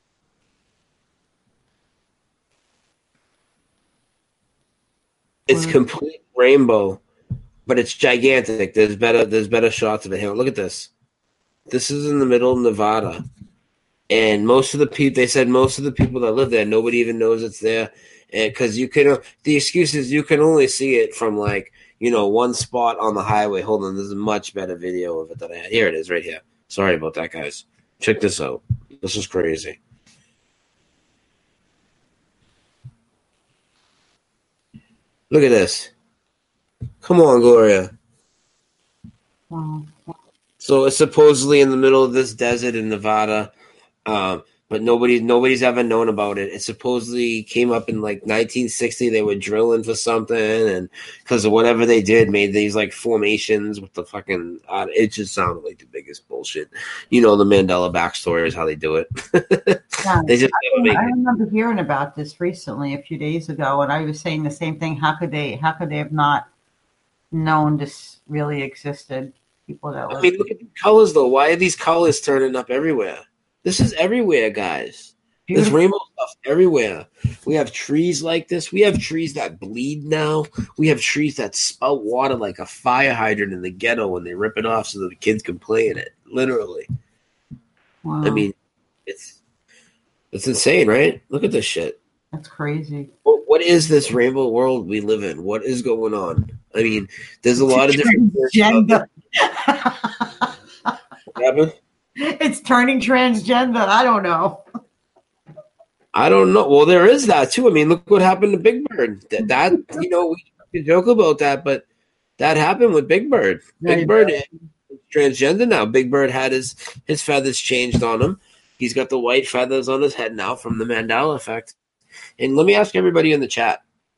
It's complete rainbow, but it's gigantic. There's better shots of it. Hang on, look at this. This is in the middle of Nevada, and they said most of the people that live there, nobody even knows it's there, and because the excuse is you can only see it from like one spot on the highway. Hold on, there's a much better video of it that I had. Here it is, right here. Sorry about that, guys. Check this out. This is crazy. Look at this. Come on, Gloria. Wow. So it's supposedly in the middle of this desert in Nevada, but nobody's ever known about it. It supposedly came up in like 1960. They were drilling for something, and because of whatever they did, made these like formations with the fucking. It just sounded like the biggest bullshit. The Mandela backstory is how they do it. Yeah, They just never make I it. remember hearing about this recently, a few days ago, and I was saying the same thing. How could they have not known this really existed? People that I live. mean, look at the colors though. Why are these colors turning up everywhere? This is everywhere, guys. There's Beautiful. rainbow stuff everywhere. We have trees like this. We have trees that bleed now. We have trees that spout water like a fire hydrant in the ghetto when they rip it off so that the kids can play in it. Literally. I Wow. mean, it's it's insane, right? Look at this shit. That's crazy. What is this rainbow world we live in? What is going on? I mean, there's a It's lot of different transgender. What happened? It's turning transgender. I don't know. I don't know. Well, there is that too. I mean, look what happened to Big Bird. That we can joke about that, but that happened with Big Bird. Big Bird is transgender now. Big Bird had his feathers changed on him. He's got the white feathers on his head now from the Mandela effect. And let me ask everybody in the chat.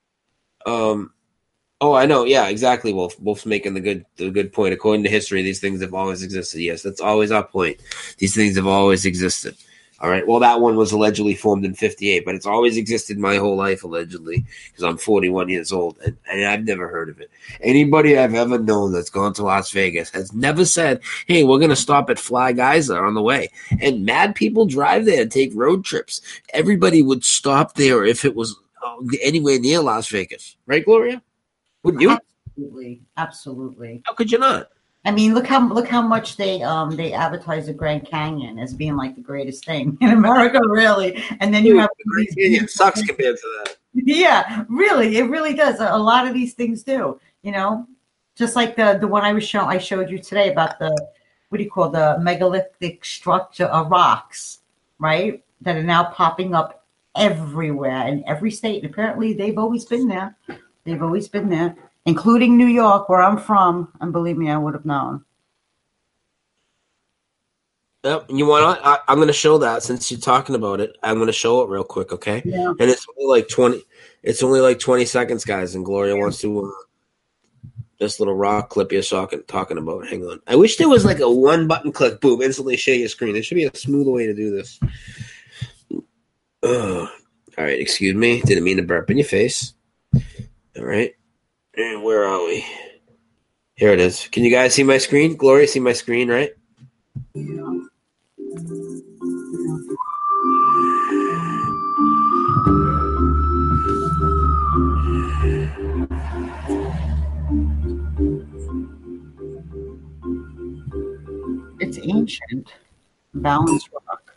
Oh, I know. Yeah, exactly. Wolf's making the good point. According to history, these things have always existed. Yes, that's always our point. These things have always existed. All right. Well, that one was allegedly formed in '58, but it's always existed my whole life, allegedly, because I'm 41 years old, and I've never heard of it. Anybody I've ever known that's gone to Las Vegas has never said, "Hey, we're going to stop at Fly Geyser on the way." And mad people drive there and take road trips. Everybody would stop there if it was anywhere near Las Vegas, right, Gloria? Wouldn't you? Absolutely, absolutely. How could you not? I mean, look how much they advertise the Grand Canyon as being like the greatest thing in America, really. And then you have the Grand Canyon sucks compared to that. Yeah, really, it really does. A lot of these things do, just like the one I showed you today about the what do you call the megalithic structure of rocks, right? That are now popping up everywhere in every state. And apparently, they've always been there. They've always been there, including New York, where I'm from. And believe me, I would have known. Yep. You want to? I'm going to show that since you're talking about it. I'm going to show it real quick, okay? Yeah. And it's only like 20. It's only like 20 seconds, guys. And Gloria wants to this little rock clip you're talking about. Hang on. I wish there was like a one button click, boom, instantly share your screen. There should be a smoother way to do this. All right. Excuse me. Didn't mean to burp in your face. All right. And where are we? Here it is. Can you guys see my screen? Gloria, see my screen, right? Yeah. It's ancient. Balance rock.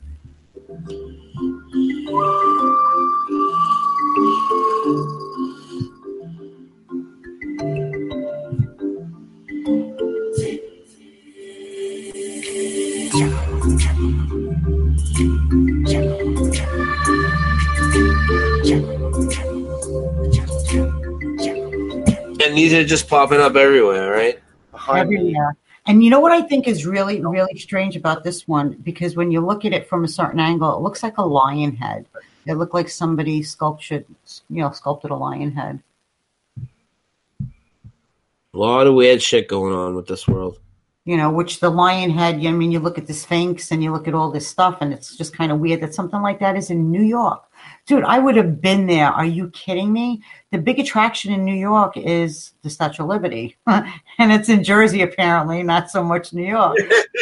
And these are just popping up everywhere, right? Everywhere. And you know what I think is really, really strange about this one? Because when you look at it from a certain angle, it looks like a lion head. It looked like somebody sculpted a lion head. A lot of weird shit going on with this world. Which the lion head, I mean, you look at the Sphinx and you look at all this stuff, and it's just kind of weird that something like that is in New York. Dude, I would have been there. Are you kidding me? The big attraction in New York is the Statue of Liberty. And it's in Jersey, apparently, not so much New York.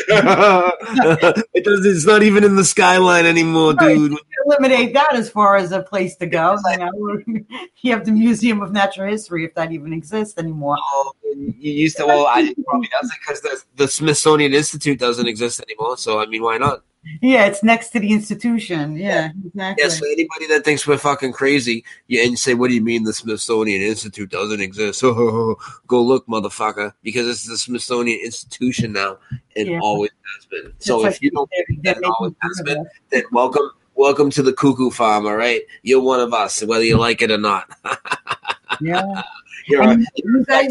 It's not even in the skyline anymore, dude. You eliminate that as far as a place to go. You have the Museum of Natural History, if that even exists anymore. Oh, you used to. Well, it probably doesn't because the Smithsonian Institute doesn't exist anymore. So, I mean, why not? Yeah, it's next to the institution. Yeah, exactly. Yeah, so anybody that thinks we're fucking crazy, and say, what do you mean the Smithsonian Institute doesn't exist? Go look, motherfucker, because it's the Smithsonian Institution now and always has been. So if you don't think that it always has been, then welcome to the cuckoo farm, all right? You're one of us, whether you like it or not. Yeah. You guys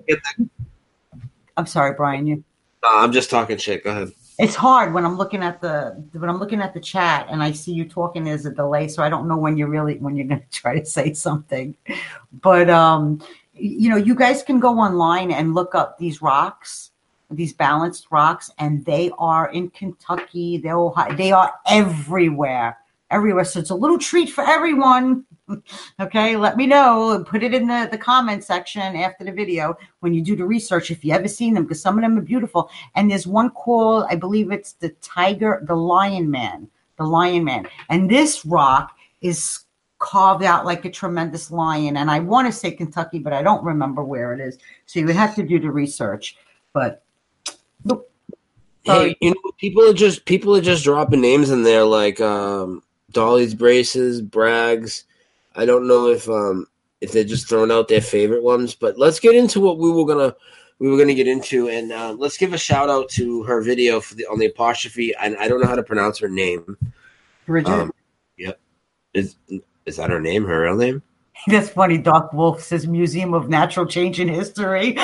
I'm sorry, Brian. I'm just talking shit. Go ahead. It's hard when I'm looking at the chat and I see you talking. There's a delay, so I don't know when you're going to try to say something. But you guys can go online and look up these rocks, these balanced rocks, and they are in Kentucky. They are everywhere. So it's a little treat for everyone. Okay, let me know. Put it in the comment section after the video when you do the research if you ever seen them, because some of them are beautiful. And there's one called, I believe it's the Lion Man. the Lion Man. And this rock is carved out like a tremendous lion. And I want to say Kentucky, but I don't remember where it is. So you would have to do the research. But look, hey, people are just dropping names in there like Dolly's Braces, Bragg's. I don't know if they're just throwing out their favorite ones, but let's get into what we were gonna get into, and let's give a shout out to her video on the apostrophe. And I don't know how to pronounce her name. Bridget. Yep. Is that her name? Her real name? That's funny. Doc Wolf says Museum of Natural Change in History.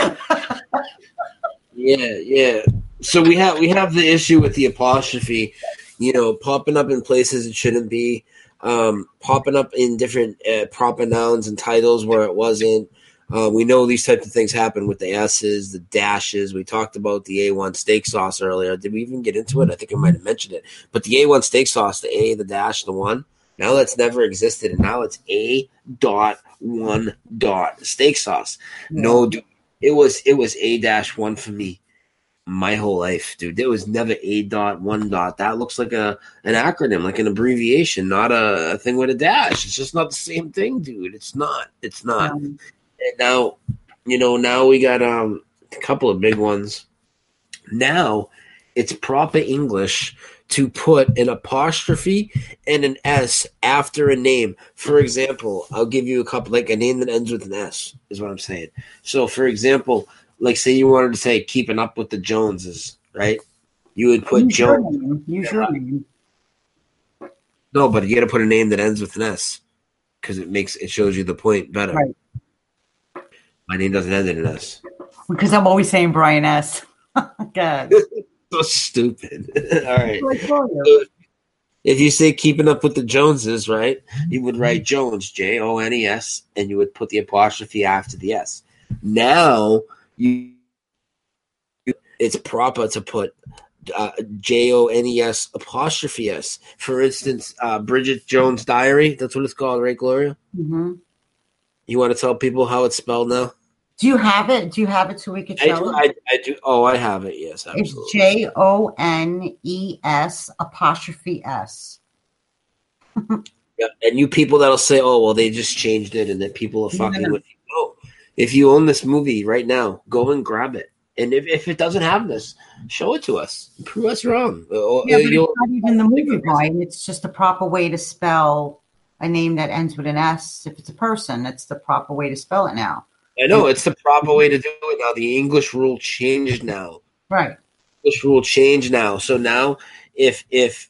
Yeah. So we have the issue with the apostrophe, popping up in places it shouldn't be, popping up in different proper nouns and titles where it wasn't. We know these types of things happen with the S's, the dashes. We talked about the A1 steak sauce earlier. Did we even get into it? I think I might have mentioned it. But the A1 steak sauce, the A, the dash, the 1, now that's never existed, and now it's A.1. steak sauce. Yeah. No, dude, it was A-1 for me my whole life, dude. There was never A.1. That looks like an acronym, like an abbreviation, not a thing with a dash. It's just not the same thing, dude. It's not. And now, now we got a couple of big ones. Now it's proper English to put an apostrophe and an S after a name. For example, I'll give you a couple, like a name that ends with an S is what I'm saying. So, for example, like say you wanted to say keeping up with the Joneses, right? You would put Jones. Use your name. No, but you got to put a name that ends with an S because it shows you the point better. Right. My name doesn't end in an S. Because I'm always saying Brian S. God. So stupid. All right. So if you say keeping up with the Joneses, right, you would write Jones, Jones, and you would put the apostrophe after the S. Now it's proper to put Jones apostrophe S. For instance, Bridget Jones' Diary. That's what it's called, right, Gloria? Mm-hmm. You want to tell people how it's spelled now? Do you have it? So we could show it? I do. Oh, I have it. Yes, absolutely. It's Jones apostrophe S. Yeah, and you people that'll say, "Oh, well, they just changed it," and that people are fucking with you. No, if you own this movie right now, go and grab it. And if it doesn't have this, show it to us. Prove us wrong. Yeah, but it's not even the movie, Brian. It's just the proper way to spell a name that ends with an S. If it's a person, it's the proper way to spell it now. I know it's the proper way to do it now. The English rule changed now. Right. English rule changed now. So now, if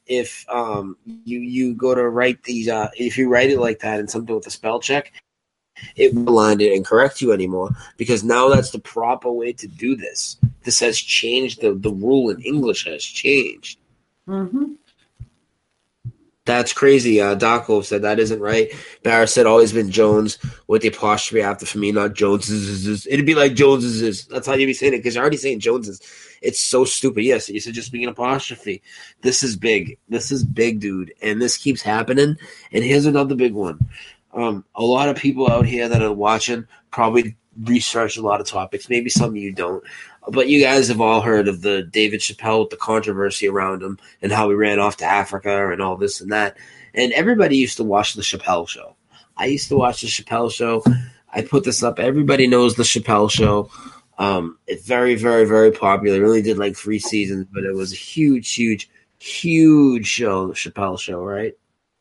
you go to write these, if you write it like that and something with a spell check, it won't line it and correct you anymore because now that's the proper way to do this. This has changed. The rule in English has changed. Mm-hmm. That's crazy. Daco said that isn't right. Barris said always been Jones with the apostrophe after for me, not Jones's. It'd be like Jones's. That's how you'd be saying it because you're already saying Jones's. It's so stupid. Yes, you said just being an apostrophe. This is big. This is big, dude. And this keeps happening. And here's another big one. A lot of people out here that are watching probably research a lot of topics. Maybe some of you don't. But you guys have all heard of the David Chappelle with the controversy around him and how he ran off to Africa and all this and that. And everybody used to watch the Chappelle Show. I used to watch the Chappelle Show. I put this up. Everybody knows the Chappelle Show. It's very, very, very popular. It only did like 3 seasons, but it was a huge, huge, huge show, the Chappelle Show, right?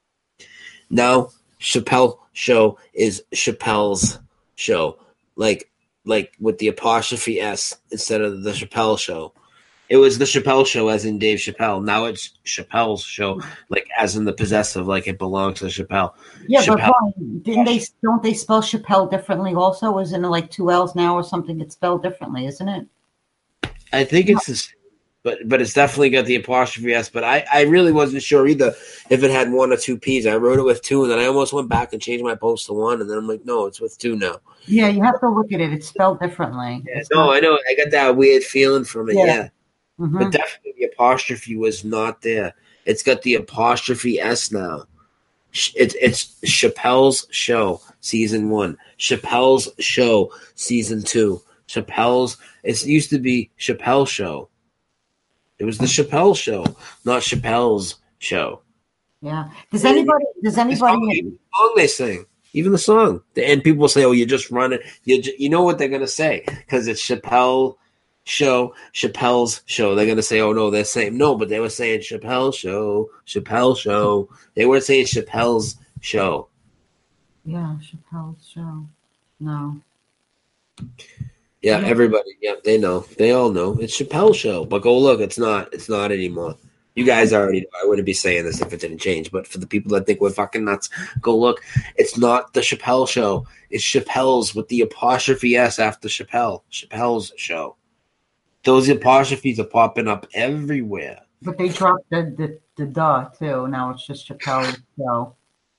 Now, Chappelle Show is Chappelle's Show. Like with the apostrophe S instead of the Chappelle Show. It was the Chappelle Show as in Dave Chappelle. Now it's Chappelle's Show, like as in the possessive, like it belongs to Chappelle. Yeah, Chappelle. But don't they spell Chappelle differently also? Isn't it like 2 L's now or something? It's spelled differently, isn't it? I think it's the same. But it's definitely got the apostrophe S. But I really wasn't sure either if it had 1 or 2 P's. I wrote it with 2, and then I almost went back and changed my post to 1, and then I'm like, no, it's with 2 now. Yeah, you have to look at it. It's spelled differently. Yeah, I know. I got that weird feeling from it, yeah. Mm-hmm. But definitely the apostrophe was not there. It's got the apostrophe S now. It's Chappelle's Show, Season 1. Chappelle's Show, Season 2. It used to be Chappelle Show. It was the Chappelle Show, not Chappelle's Show. Yeah. Does And anybody? Does the song, anybody? even the song they sing, even the song, and people say, "Oh, you're just running." You know what they're gonna say because it's Chappelle's show. They're gonna say, "Oh no," they're saying no, but they were saying Chappelle's show, Chappelle's show. They weren't saying Chappelle's show. Yeah, Chappelle's show. No. Yeah, Yeah. everybody. Yeah, they know. They all know it's Chappelle's show. But go look. It's not. It's not anymore. You guys already know. I wouldn't be saying this if it didn't change. But for the people that think we're fucking nuts, go look. It's not the Chappelle show. It's Chappelle's with the apostrophe S after Chappelle. Chappelle's show. Those apostrophes are popping up everywhere. But they dropped the duh too. Now it's just Chappelle's show.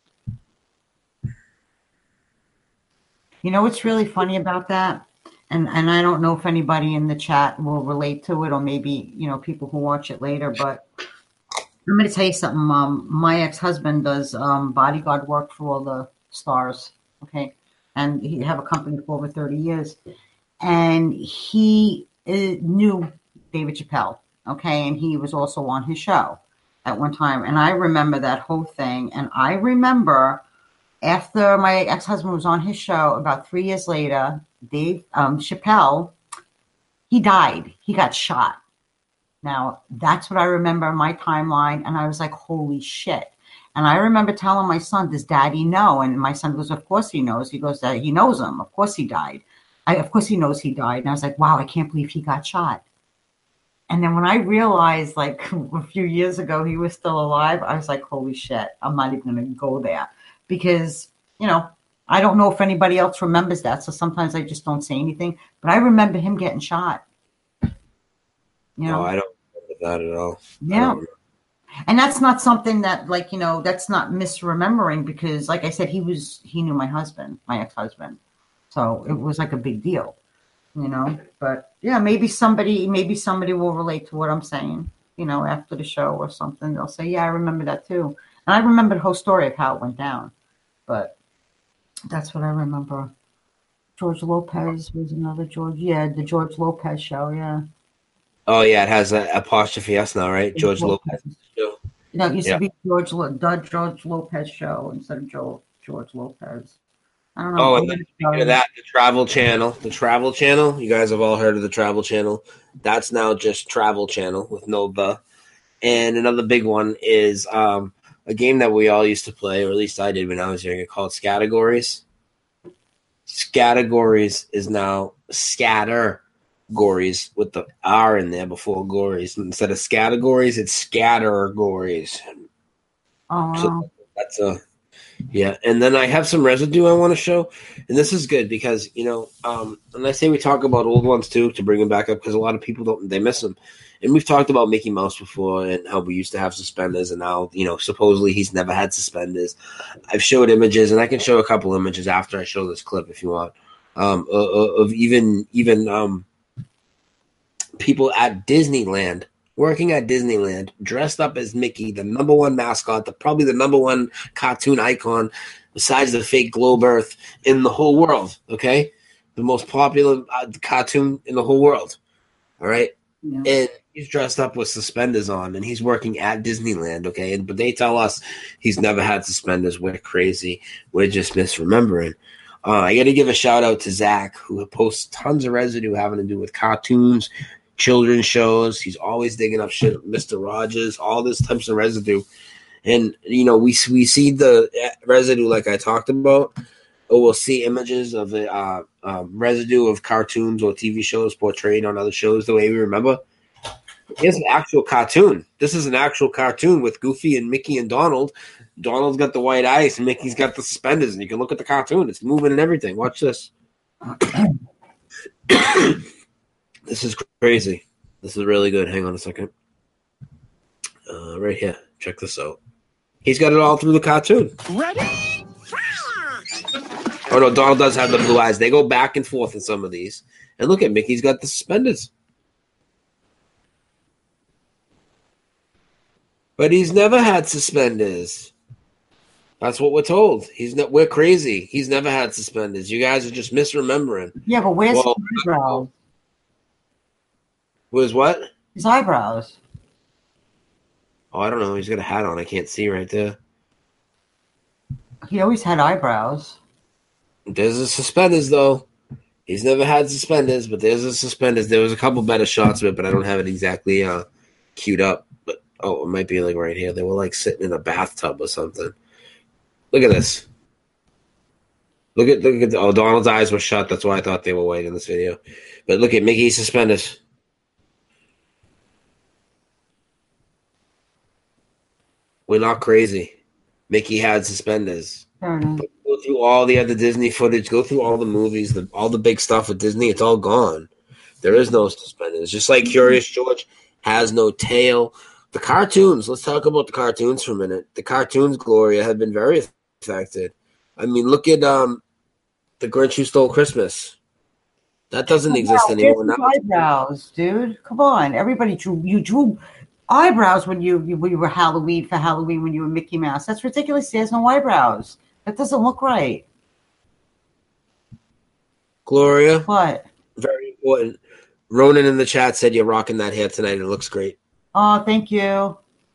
You know what's really funny about that? And I don't know if anybody in the chat will relate to it, or maybe people who watch it later. But I'm going to tell you something. My ex-husband does bodyguard work for all the stars. Okay, and he have a company for over 30 years, and he knew David Chappelle. Okay, and he was also on his show at one time, and I remember that whole thing. And I remember after my ex-husband was on his show, about 3 years later, Dave Chappelle, he died. He got shot. Now, that's what I remember in my timeline, and I was like, holy shit. And I remember telling my son, does daddy know? And my son goes, of course he knows. He goes, he knows him. Of course he died. Of course he knows he died. And I was like, wow, I can't believe he got shot. And then when I realized, like, a few years ago, he was still alive, I was like, holy shit, I'm not even going to go there. Because, I don't know if anybody else remembers that. So sometimes I just don't say anything. But I remember him getting shot. No, I don't remember that at all. I don't Yeah. remember. And that's not something that, like, that's not misremembering, because, like I said, he knew my husband, my ex-husband. So it was like a big deal. But yeah, maybe somebody will relate to what I'm saying, after the show or something. They'll say, yeah, I remember that too. And I remember the whole story of how it went down. But that's what I remember. George Lopez was another George. Yeah, the George Lopez show. Yeah. Oh yeah, it has an apostrophe S now, right? George Lopez show. It used to Yeah. be the George Lopez show instead of George Lopez. I don't know. Oh, A and lot then of speaking of shows. that, the Travel Channel. The Travel Channel. You guys have all heard of the Travel Channel. That's now just Travel Channel with no the. And another big one is a game that we all used to play, or at least I did when I was younger, called Scattergories. Scattergories is now Scattergories with the R in there before Gories. Instead of Scattergories, it's Scattergories. Oh, So wow. that's a yeah, and then I have some residue I want to show, and this is good because and I say we talk about old ones too to bring them back up because a lot of people don't they miss them, and we've talked about Mickey Mouse before and how we used to have suspenders, and now supposedly he's never had suspenders. I've showed images, and I can show a couple images after I show this clip if you want, of even people at Disneyland. Working at Disneyland, dressed up as Mickey, the number one mascot, probably the number one cartoon icon, besides the fake globe Earth in the whole world. Okay, the most popular cartoon in the whole world. All right, Yeah. and he's dressed up with suspenders on, and he's working at Disneyland. Okay, but they tell us he's never had suspenders. We're crazy. We're just misremembering. I got to give a shout out to Zach, who posts tons of residue having to do with cartoons, children's shows. He's always digging up shit, Mr. Rogers, all this types of residue. And we see the residue like I talked about, or we'll see images of the residue of cartoons or TV shows portrayed on other shows the way we remember. It's an actual cartoon. This is an actual cartoon with Goofy and Mickey and Donald. Donald's got the white ice and Mickey's got the suspenders, and you can look at the cartoon. It's moving and everything. Watch this. This is crazy. This is really good. Hang on a second. Right here. Check this out. He's got it all through the cartoon. Ready? Oh no, Donald does have the blue eyes. They go back and forth in some of these. And look at Mickey's got the suspenders. But he's never had suspenders. That's what we're told. We're crazy. He's never had suspenders. You guys are just misremembering. Yeah, but where's Well, his eyebrows? was what? His eyebrows. Oh, I don't know. He's got a hat on. I can't see right there. He always had eyebrows. There's the suspenders, though. He's never had suspenders, but there's the suspenders. There was a couple better shots of it, but I don't have it exactly queued up. But oh, it might be like right here. They were like sitting in a bathtub or something. Look at this. Look at oh, Donald's eyes were shut. That's why I thought they were white in this video. But look at Mickey's suspenders. We're not crazy. Mickey had suspenders. Fair enough. But go through all the other Disney footage. Go through all the movies. All the big stuff with Disney. It's all gone. There is no suspenders. Just like Curious George has no tail. The cartoons. Let's talk about the cartoons for a minute. The cartoons, Gloria, have been very affected. I mean, look at The Grinch Who Stole Christmas. That doesn't exist anymore now. Eyebrows, dude. Come on. Everybody drew eyebrows when you were Halloween when you were Mickey Mouse. That's ridiculous. He has no eyebrows. That doesn't look right. Gloria, What? very important. Ronan in the chat said you're rocking that hair tonight. It looks great. Oh, thank you.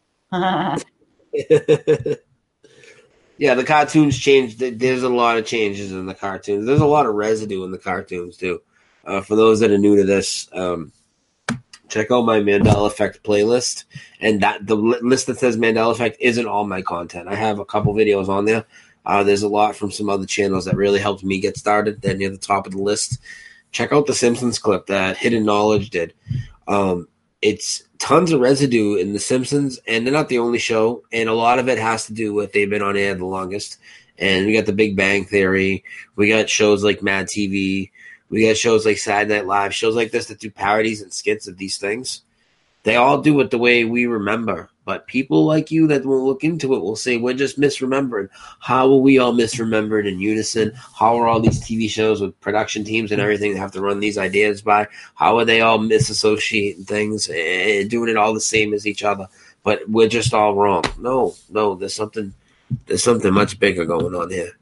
Yeah, the cartoons changed. There's a lot of changes in the cartoons. There's a lot of residue in the cartoons too. For those that are new to this, check out my Mandela Effect playlist, and that the list that says Mandela Effect isn't all my content. I have a couple videos on there. There's a lot from some other channels that really helped me get started. They're near the top of the list. Check out the Simpsons clip that Hidden Knowledge did. It's tons of residue in The Simpsons, and they're not the only show. And a lot of it has to do with they've been on air the longest. And we got The Big Bang Theory. We got shows like Mad TV. We got shows like Saturday Night Live. Shows like this that do parodies and skits of these things. They all do it the way we remember. But people like you that will look into it will say, we're just misremembering. How are we all misremembered in unison? How are all these TV shows with production teams and everything that have to run these ideas by? How are they all misassociating things and doing it all the same as each other? But we're just all wrong. No, there's something much bigger going on here.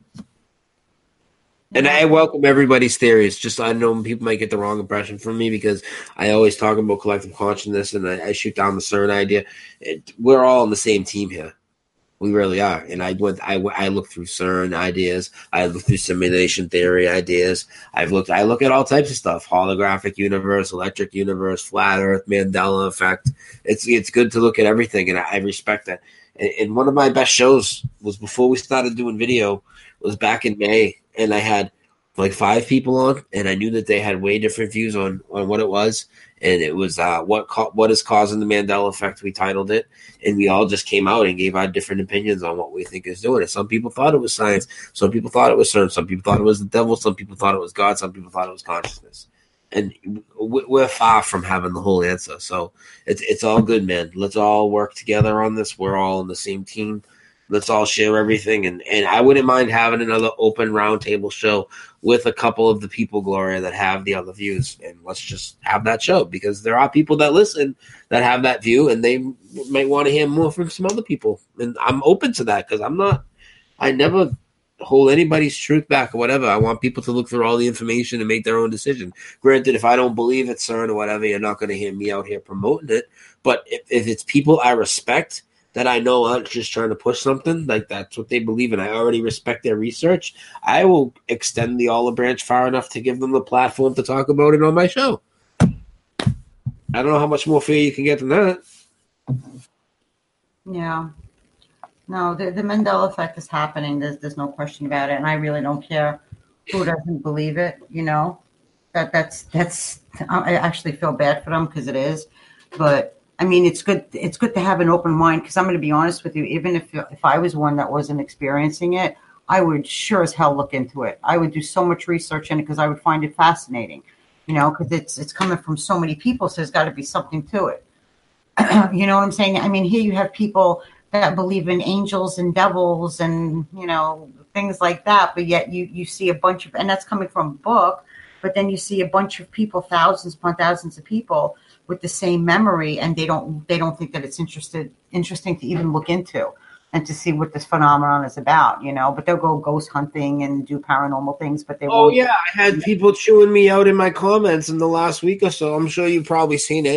And I welcome everybody's theories. Just I know people might get the wrong impression from me because I always talk about collective consciousness and I shoot down the CERN idea. We're all on the same team here. We really are. And I look through CERN ideas. I look through simulation theory ideas. I look at all types of stuff: holographic universe, electric universe, flat Earth, Mandela effect. It's good to look at everything, and I respect that. And one of my best shows was before we started doing video. Was back in May, and I had like 5 people on, and I knew that they had way different views on what it was, and it was what is causing the Mandela effect. We titled it, and we all just came out and gave our different opinions on what we think is doing it. Some people thought it was science, some people thought it was CERN, some people thought it was the devil, some people thought it was God, some people thought it was consciousness. And we're far from having the whole answer, so it's all good, man. Let's all work together on this. We're all on the same team. Let's all share everything, and I wouldn't mind having another open roundtable show with a couple of the people, Gloria, that have the other views, and let's just have that show because there are people that listen that have that view, and they might want to hear more from some other people, and I'm open to that because I never hold anybody's truth back or whatever. I want people to look through all the information and make their own decision. Granted, if I don't believe it's CERN or whatever, you're not going to hear me out here promoting it, but if it's people I respect that I know aren't just trying to push something, like that's what they believe in, I already respect their research, I will extend the olive branch far enough to give them the platform to talk about it on my show. I don't know how much more fair you can get than that. Yeah. No, the Mandela effect is happening. There's no question about it, and I really don't care who doesn't believe it. You know, that's. I actually feel bad for them because it is, but I mean, it's good. It's good to have an open mind because I'm going to be honest with you. Even if I was one that wasn't experiencing it, I would sure as hell look into it. I would do so much research in it because I would find it fascinating. You know, because it's coming from so many people, so there's got to be something to it. You know what I'm saying? I mean, here you have people that believe in angels and devils and, you know, things like that. But yet you see a bunch of, and that's coming from a book, but then you see a bunch of people, thousands upon thousands of people with the same memory. And they don't think that it's interesting to even look into and to see what this phenomenon is about, you know, but they'll go ghost hunting and do paranormal things, but they won't. Oh, yeah. I had people chewing me out in my comments in the last week or so. I'm sure you've probably seen it.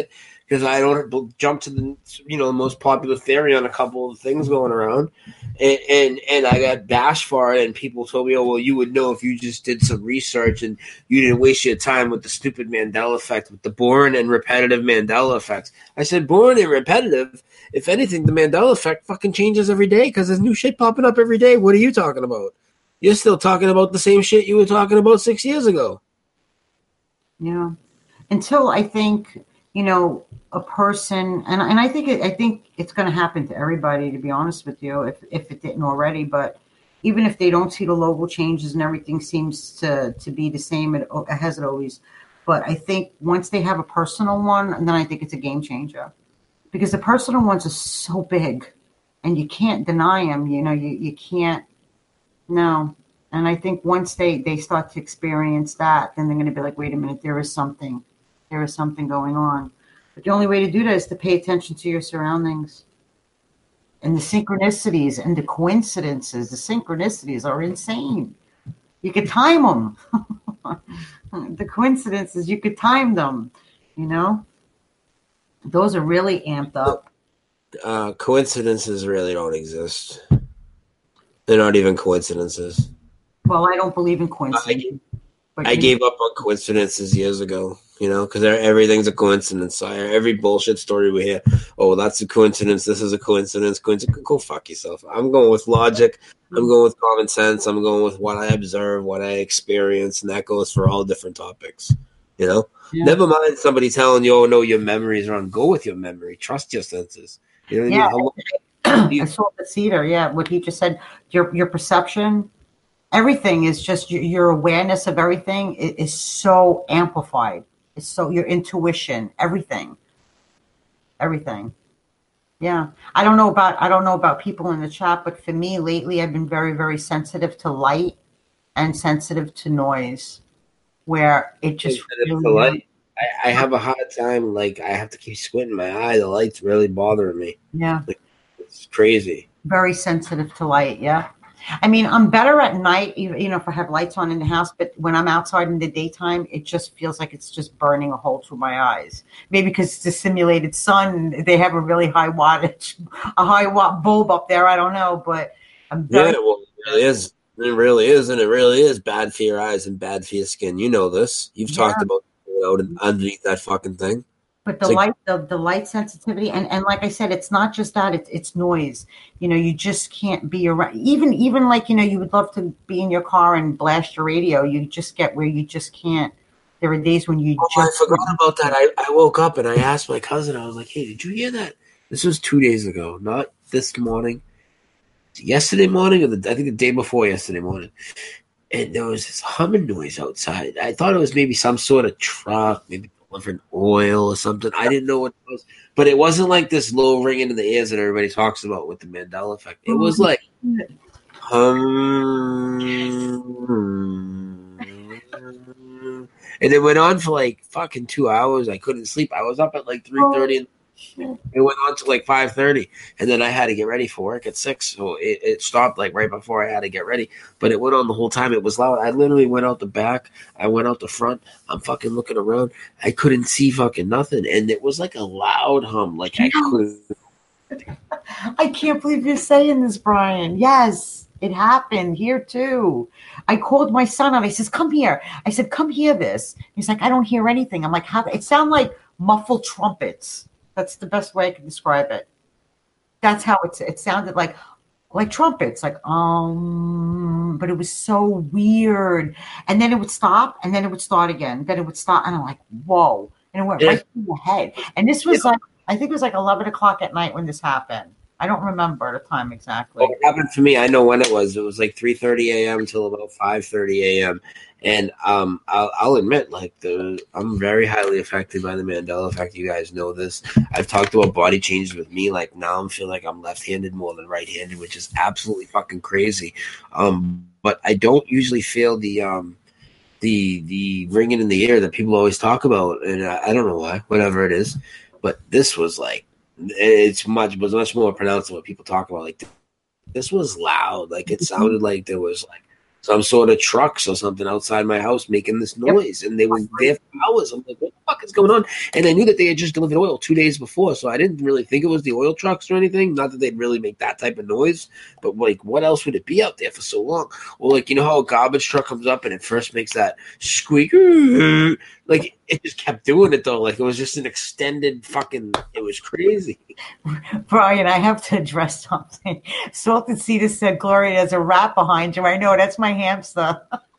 because I don't jump to the most popular theory on a couple of things going around, and I got bashed for it, and people told me, oh well, you would know if you just did some research and you didn't waste your time with the stupid Mandela effect, with the boring and repetitive Mandela effects. I said boring and repetitive. If anything, the Mandela effect fucking changes every day because there's new shit popping up every day. What are you talking about? You're still talking about the same shit you were talking about 6 years ago. Yeah. Until I think, a person, and I think it's going to happen to everybody, to be honest with you, if it didn't already. But even if they don't see the local changes and everything seems to be the same as it always, but I think once they have a personal one, then I think it's a game changer, because the personal ones are so big, and you can't deny them. You can't. No. And I think once they start to experience that, then they're going to be like, wait a minute, there is something going on. But the only way to do that is to pay attention to your surroundings and the synchronicities and the coincidences. The synchronicities are insane. You could time them. The coincidences, you could time them, Those are really amped up. Coincidences really don't exist. They're not even coincidences. Well, I don't believe in coincidences. I gave up on coincidences years ago, because everything's a coincidence. Every bullshit story we hear, oh, that's a coincidence, this is a coincidence. Go fuck yourself. I'm going with logic. I'm going with common sense. I'm going with what I observe, what I experience, and that goes for all different topics, Yeah. Never mind somebody telling you, oh, no, your memory's wrong. Go with your memory. Trust your senses. You know what I mean? I saw the cedar, what he just said, your perception, everything is just your awareness of everything is so amplified. It's so your intuition, everything. Yeah. I don't know about people in the chat, but for me lately, I've been very, very sensitive to light and sensitive to noise, where it just really, I have a hard time. Like, I have to keep squinting my eye. The light's really bothering me. Yeah. It's crazy. Very sensitive to light. Yeah. I mean, I'm better at night, if I have lights on in the house, but when I'm outside in the daytime, it just feels like it's just burning a hole through my eyes. Maybe because it's a simulated sun, they have a really high wattage, a high watt bulb up there. I don't know, but it really is. It really is, and it really is bad for your eyes and bad for your skin. You know this. You've talked about underneath that fucking thing. But the light sensitivity, and like I said, it's not just that; it's noise. You just can't be around. Even like you would love to be in your car and blast your radio. You just get where you just can't. There are days when you. I forgot about that. I woke up and I asked my cousin. I was like, "Hey, did you hear that?" This was 2 days ago, not this morning. Yesterday morning, or I think the day before yesterday morning, and there was this humming noise outside. I thought it was maybe some sort of truck, maybe delivering oil or something. I didn't know what it was, but it wasn't like this low ringing in the ears that everybody talks about with the Mandela effect. It was like, and it went on for like fucking 2 hours. I couldn't sleep. I was up at like 3:30. It went on to like 5:30, and then I had to get ready for work at 6. So it stopped like right before I had to get ready. But it went on the whole time. It was loud. I literally went out the back. I went out the front. I'm fucking looking around. I couldn't see fucking nothing, and it was like a loud hum. Like I couldn't. I can't believe you're saying this, Brian. Yes, it happened here too. I called my son and I says, "Come here." I said, "Come hear this." He's like, "I don't hear anything." I'm like, "How?" It sounded like muffled trumpets. That's the best way I can describe it. That's how it sounded like trumpets, but it was so weird. And then it would stop, and then it would start again. Then it would stop, and I'm like, whoa! And it went right through the head. And this was I think it was like 11 o'clock at night when this happened. I don't remember the time exactly. Well, it happened for me. I know when it was. It was like 3:30 a.m. till about 5:30 a.m. And I'll admit, I'm very highly affected by the Mandela effect. You guys know this. I've talked about body changes with me. Like now, I'm feeling like I'm left-handed more than right-handed, which is absolutely fucking crazy. But I don't usually feel the ringing in the ear that people always talk about, and I don't know why. Whatever it is, but this was like was much more pronounced than what people talk about. Like this was loud. Like it sounded like there was like some sort of trucks or something outside my house making this noise, and they were there for hours. I'm like, what the fuck is going on? And I knew that they had just delivered oil 2 days before, so I didn't really think it was the oil trucks or anything. Not that they'd really make that type of noise, but like, what else would it be out there for so long? Or like, you know how a garbage truck comes up and it first makes that squeak, like it just kept doing it though. Like it was just an extended fucking. It was crazy. Brian, I have to address something. Salted Cedar said, Gloria, there's a rat behind you. I know, that's my hamster.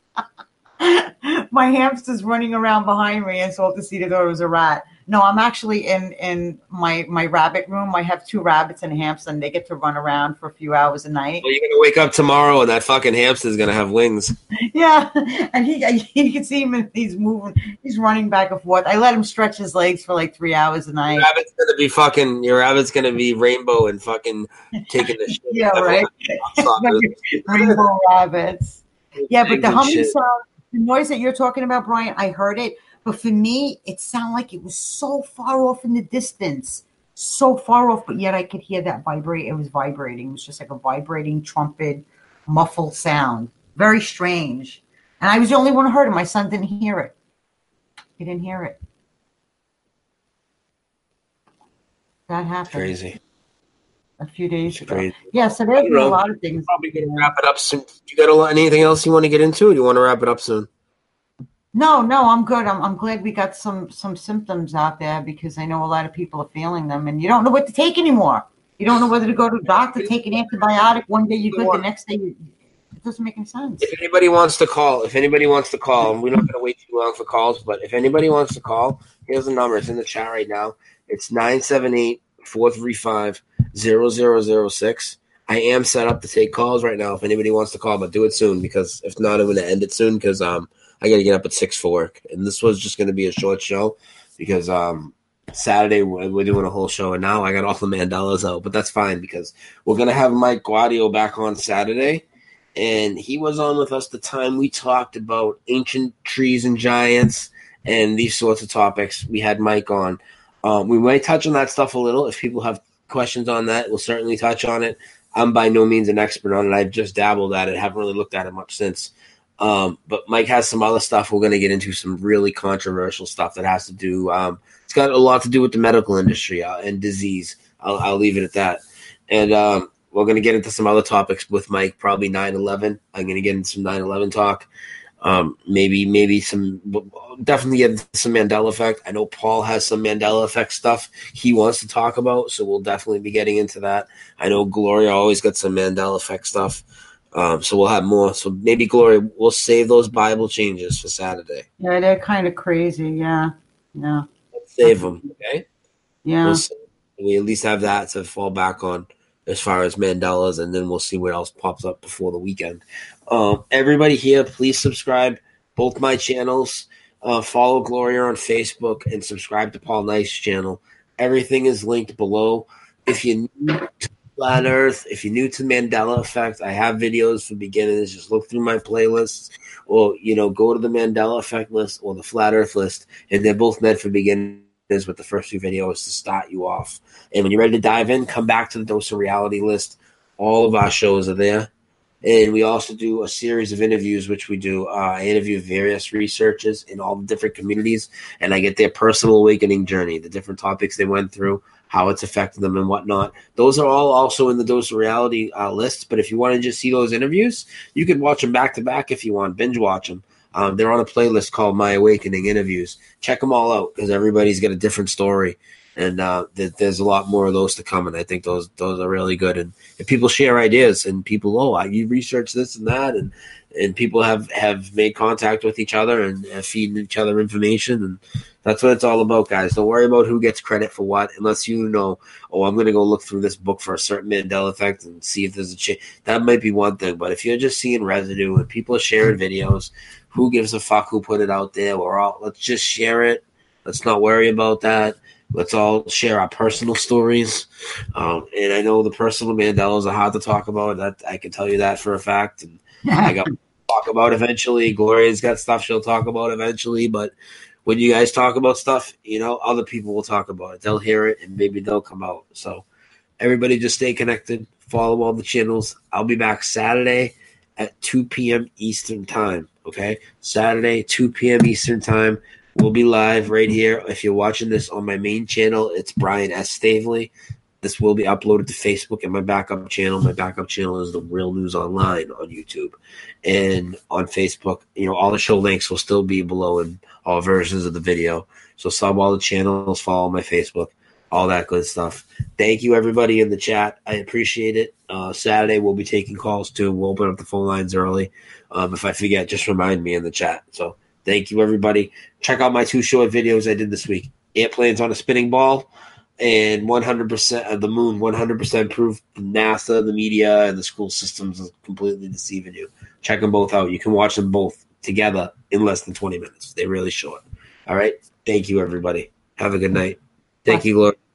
My hamster's running around behind me, and Salted Cedar thought it was a rat. No, I'm actually in my rabbit room. I have 2 rabbits and a hamster, and they get to run around for a few hours a night. Well, you're going to wake up tomorrow, and that fucking hamster's going to have wings. Yeah, and you can see him, he's moving. He's running back and forth. I let him stretch his legs for like 3 hours a night. Your rabbit's going to be rainbow and fucking taking the shit. Yeah, right. Rainbow rabbits. Yeah, but the humming sound, the noise that you're talking about, Brian, I heard it. But for me, it sounded like it was so far off in the distance. So far off, but yet I could hear that vibrate. It was vibrating. It was just like a vibrating trumpet, muffled sound. Very strange. And I was the only one who heard it. My son didn't hear it. He didn't hear it. That happened. Crazy. A few days ago. Crazy. Yeah, so there's a lot of things. Probably going to wrap it up soon. You got anything else you want to get into, or do you want to wrap it up soon? No, I'm good. I'm glad we got some symptoms out there, because I know a lot of people are feeling them, and you don't know what to take anymore. You don't know whether to go to a doctor, take an antibiotic. One day you're good, the next day it doesn't make any sense. If anybody wants to call, and we're not going to wait too long for calls, but if anybody wants to call, here's the number. It's in the chat right now. It's 978-435-0006. I am set up to take calls right now if anybody wants to call, but do it soon, because if not, I'm going to end it soon, because I got to get up at 6 for work. And this was just going to be a short show because Saturday we're doing a whole show, and now I got all the Mandelas out. But that's fine, because we're going to have Mike Guadio back on Saturday. And he was on with us the time we talked about ancient trees and giants and these sorts of topics. We had Mike on. We might touch on that stuff a little. If people have questions on that, we'll certainly touch on it. I'm by no means an expert on it. I've just dabbled at it. Haven't really looked at it much since. But Mike has some other stuff. We're going to get into some really controversial stuff that has to do. It's got a lot to do with the medical industry and disease. I'll leave it at that. And we're going to get into some other topics with Mike, probably 9/11. I'm going to get into some 9/11 talk. Maybe some, definitely get some Mandela effect. I know Paul has some Mandela effect stuff he wants to talk about, so we'll definitely be getting into that. I know Gloria always got some Mandela effect stuff. So we'll have more. So maybe, Gloria, we'll save those Bible changes for Saturday. Yeah, they're kind of crazy. Yeah. Let's save them, okay? Yeah. We at least have that to fall back on as far as Mandela's, and then we'll see what else pops up before the weekend. Everybody here, please subscribe both my channels. Follow Gloria on Facebook and subscribe to Paul Knight's channel. Everything is linked below. If you're new to Flat Earth, if you're new to Mandela Effect, I have videos for beginners. Just look through my playlists, or go to the Mandela Effect list or the Flat Earth list, and they're both meant for beginners. With the first 2 videos to start you off, and when you're ready to dive in, come back to the Dose of Reality list. All of our shows are there, and we also do a series of interviews, which we do. I interview various researchers in all the different communities, and I get their personal awakening journey, the different topics they went through, how it's affected them, and whatnot. Those are all also in the Dose of Reality list. But if you want to just see those interviews, you can watch them back to back if you want, binge watch them. They're on a playlist called My Awakening Interviews. Check them all out, because everybody's got a different story, and there's a lot more of those to come. And I think those are really good. And if people share ideas, and people, you research this and that, and people have made contact with each other and feeding each other information, and that's what it's all about, guys. Don't worry about who gets credit for what, unless I'm going to go look through this book for a certain Mandela effect and see if there's a change. That might be one thing, but if you're just seeing residue and people are sharing videos, who gives a fuck who put it out there? Let's just share it. Let's not worry about that. Let's all share our personal stories. And I know the personal Mandelas are hard to talk about. That I can tell you that for a fact. And I got to talk about eventually. Gloria's got stuff she'll talk about eventually. But when you guys talk about stuff, other people will talk about it. They'll hear it, and maybe they'll come out. So everybody just stay connected. Follow all the channels. I'll be back Saturday at 2 p.m. Eastern Time. Okay? Saturday, 2 p.m. Eastern Time. will be live right here. If you're watching this on my main channel, it's Brian S. Stavely. This will be uploaded to Facebook and my backup channel. My backup channel is The Real News Online on YouTube. And on Facebook, all the show links will still be below in all versions of the video. So sub all the channels, follow my Facebook, all that good stuff. Thank you, everybody in the chat. I appreciate it. Saturday, we'll be taking calls, too. We'll open up the phone lines early. If I forget, just remind me in the chat. So thank you, everybody. Check out my 2 short videos I did this week. Airplanes on a spinning ball and 100% of the moon, 100% proof NASA, the media, and the school systems is completely deceiving you. Check them both out. You can watch them both together in less than 20 minutes. They're really short. All right? Thank you, everybody. Have a good night. Thank you, Gloria.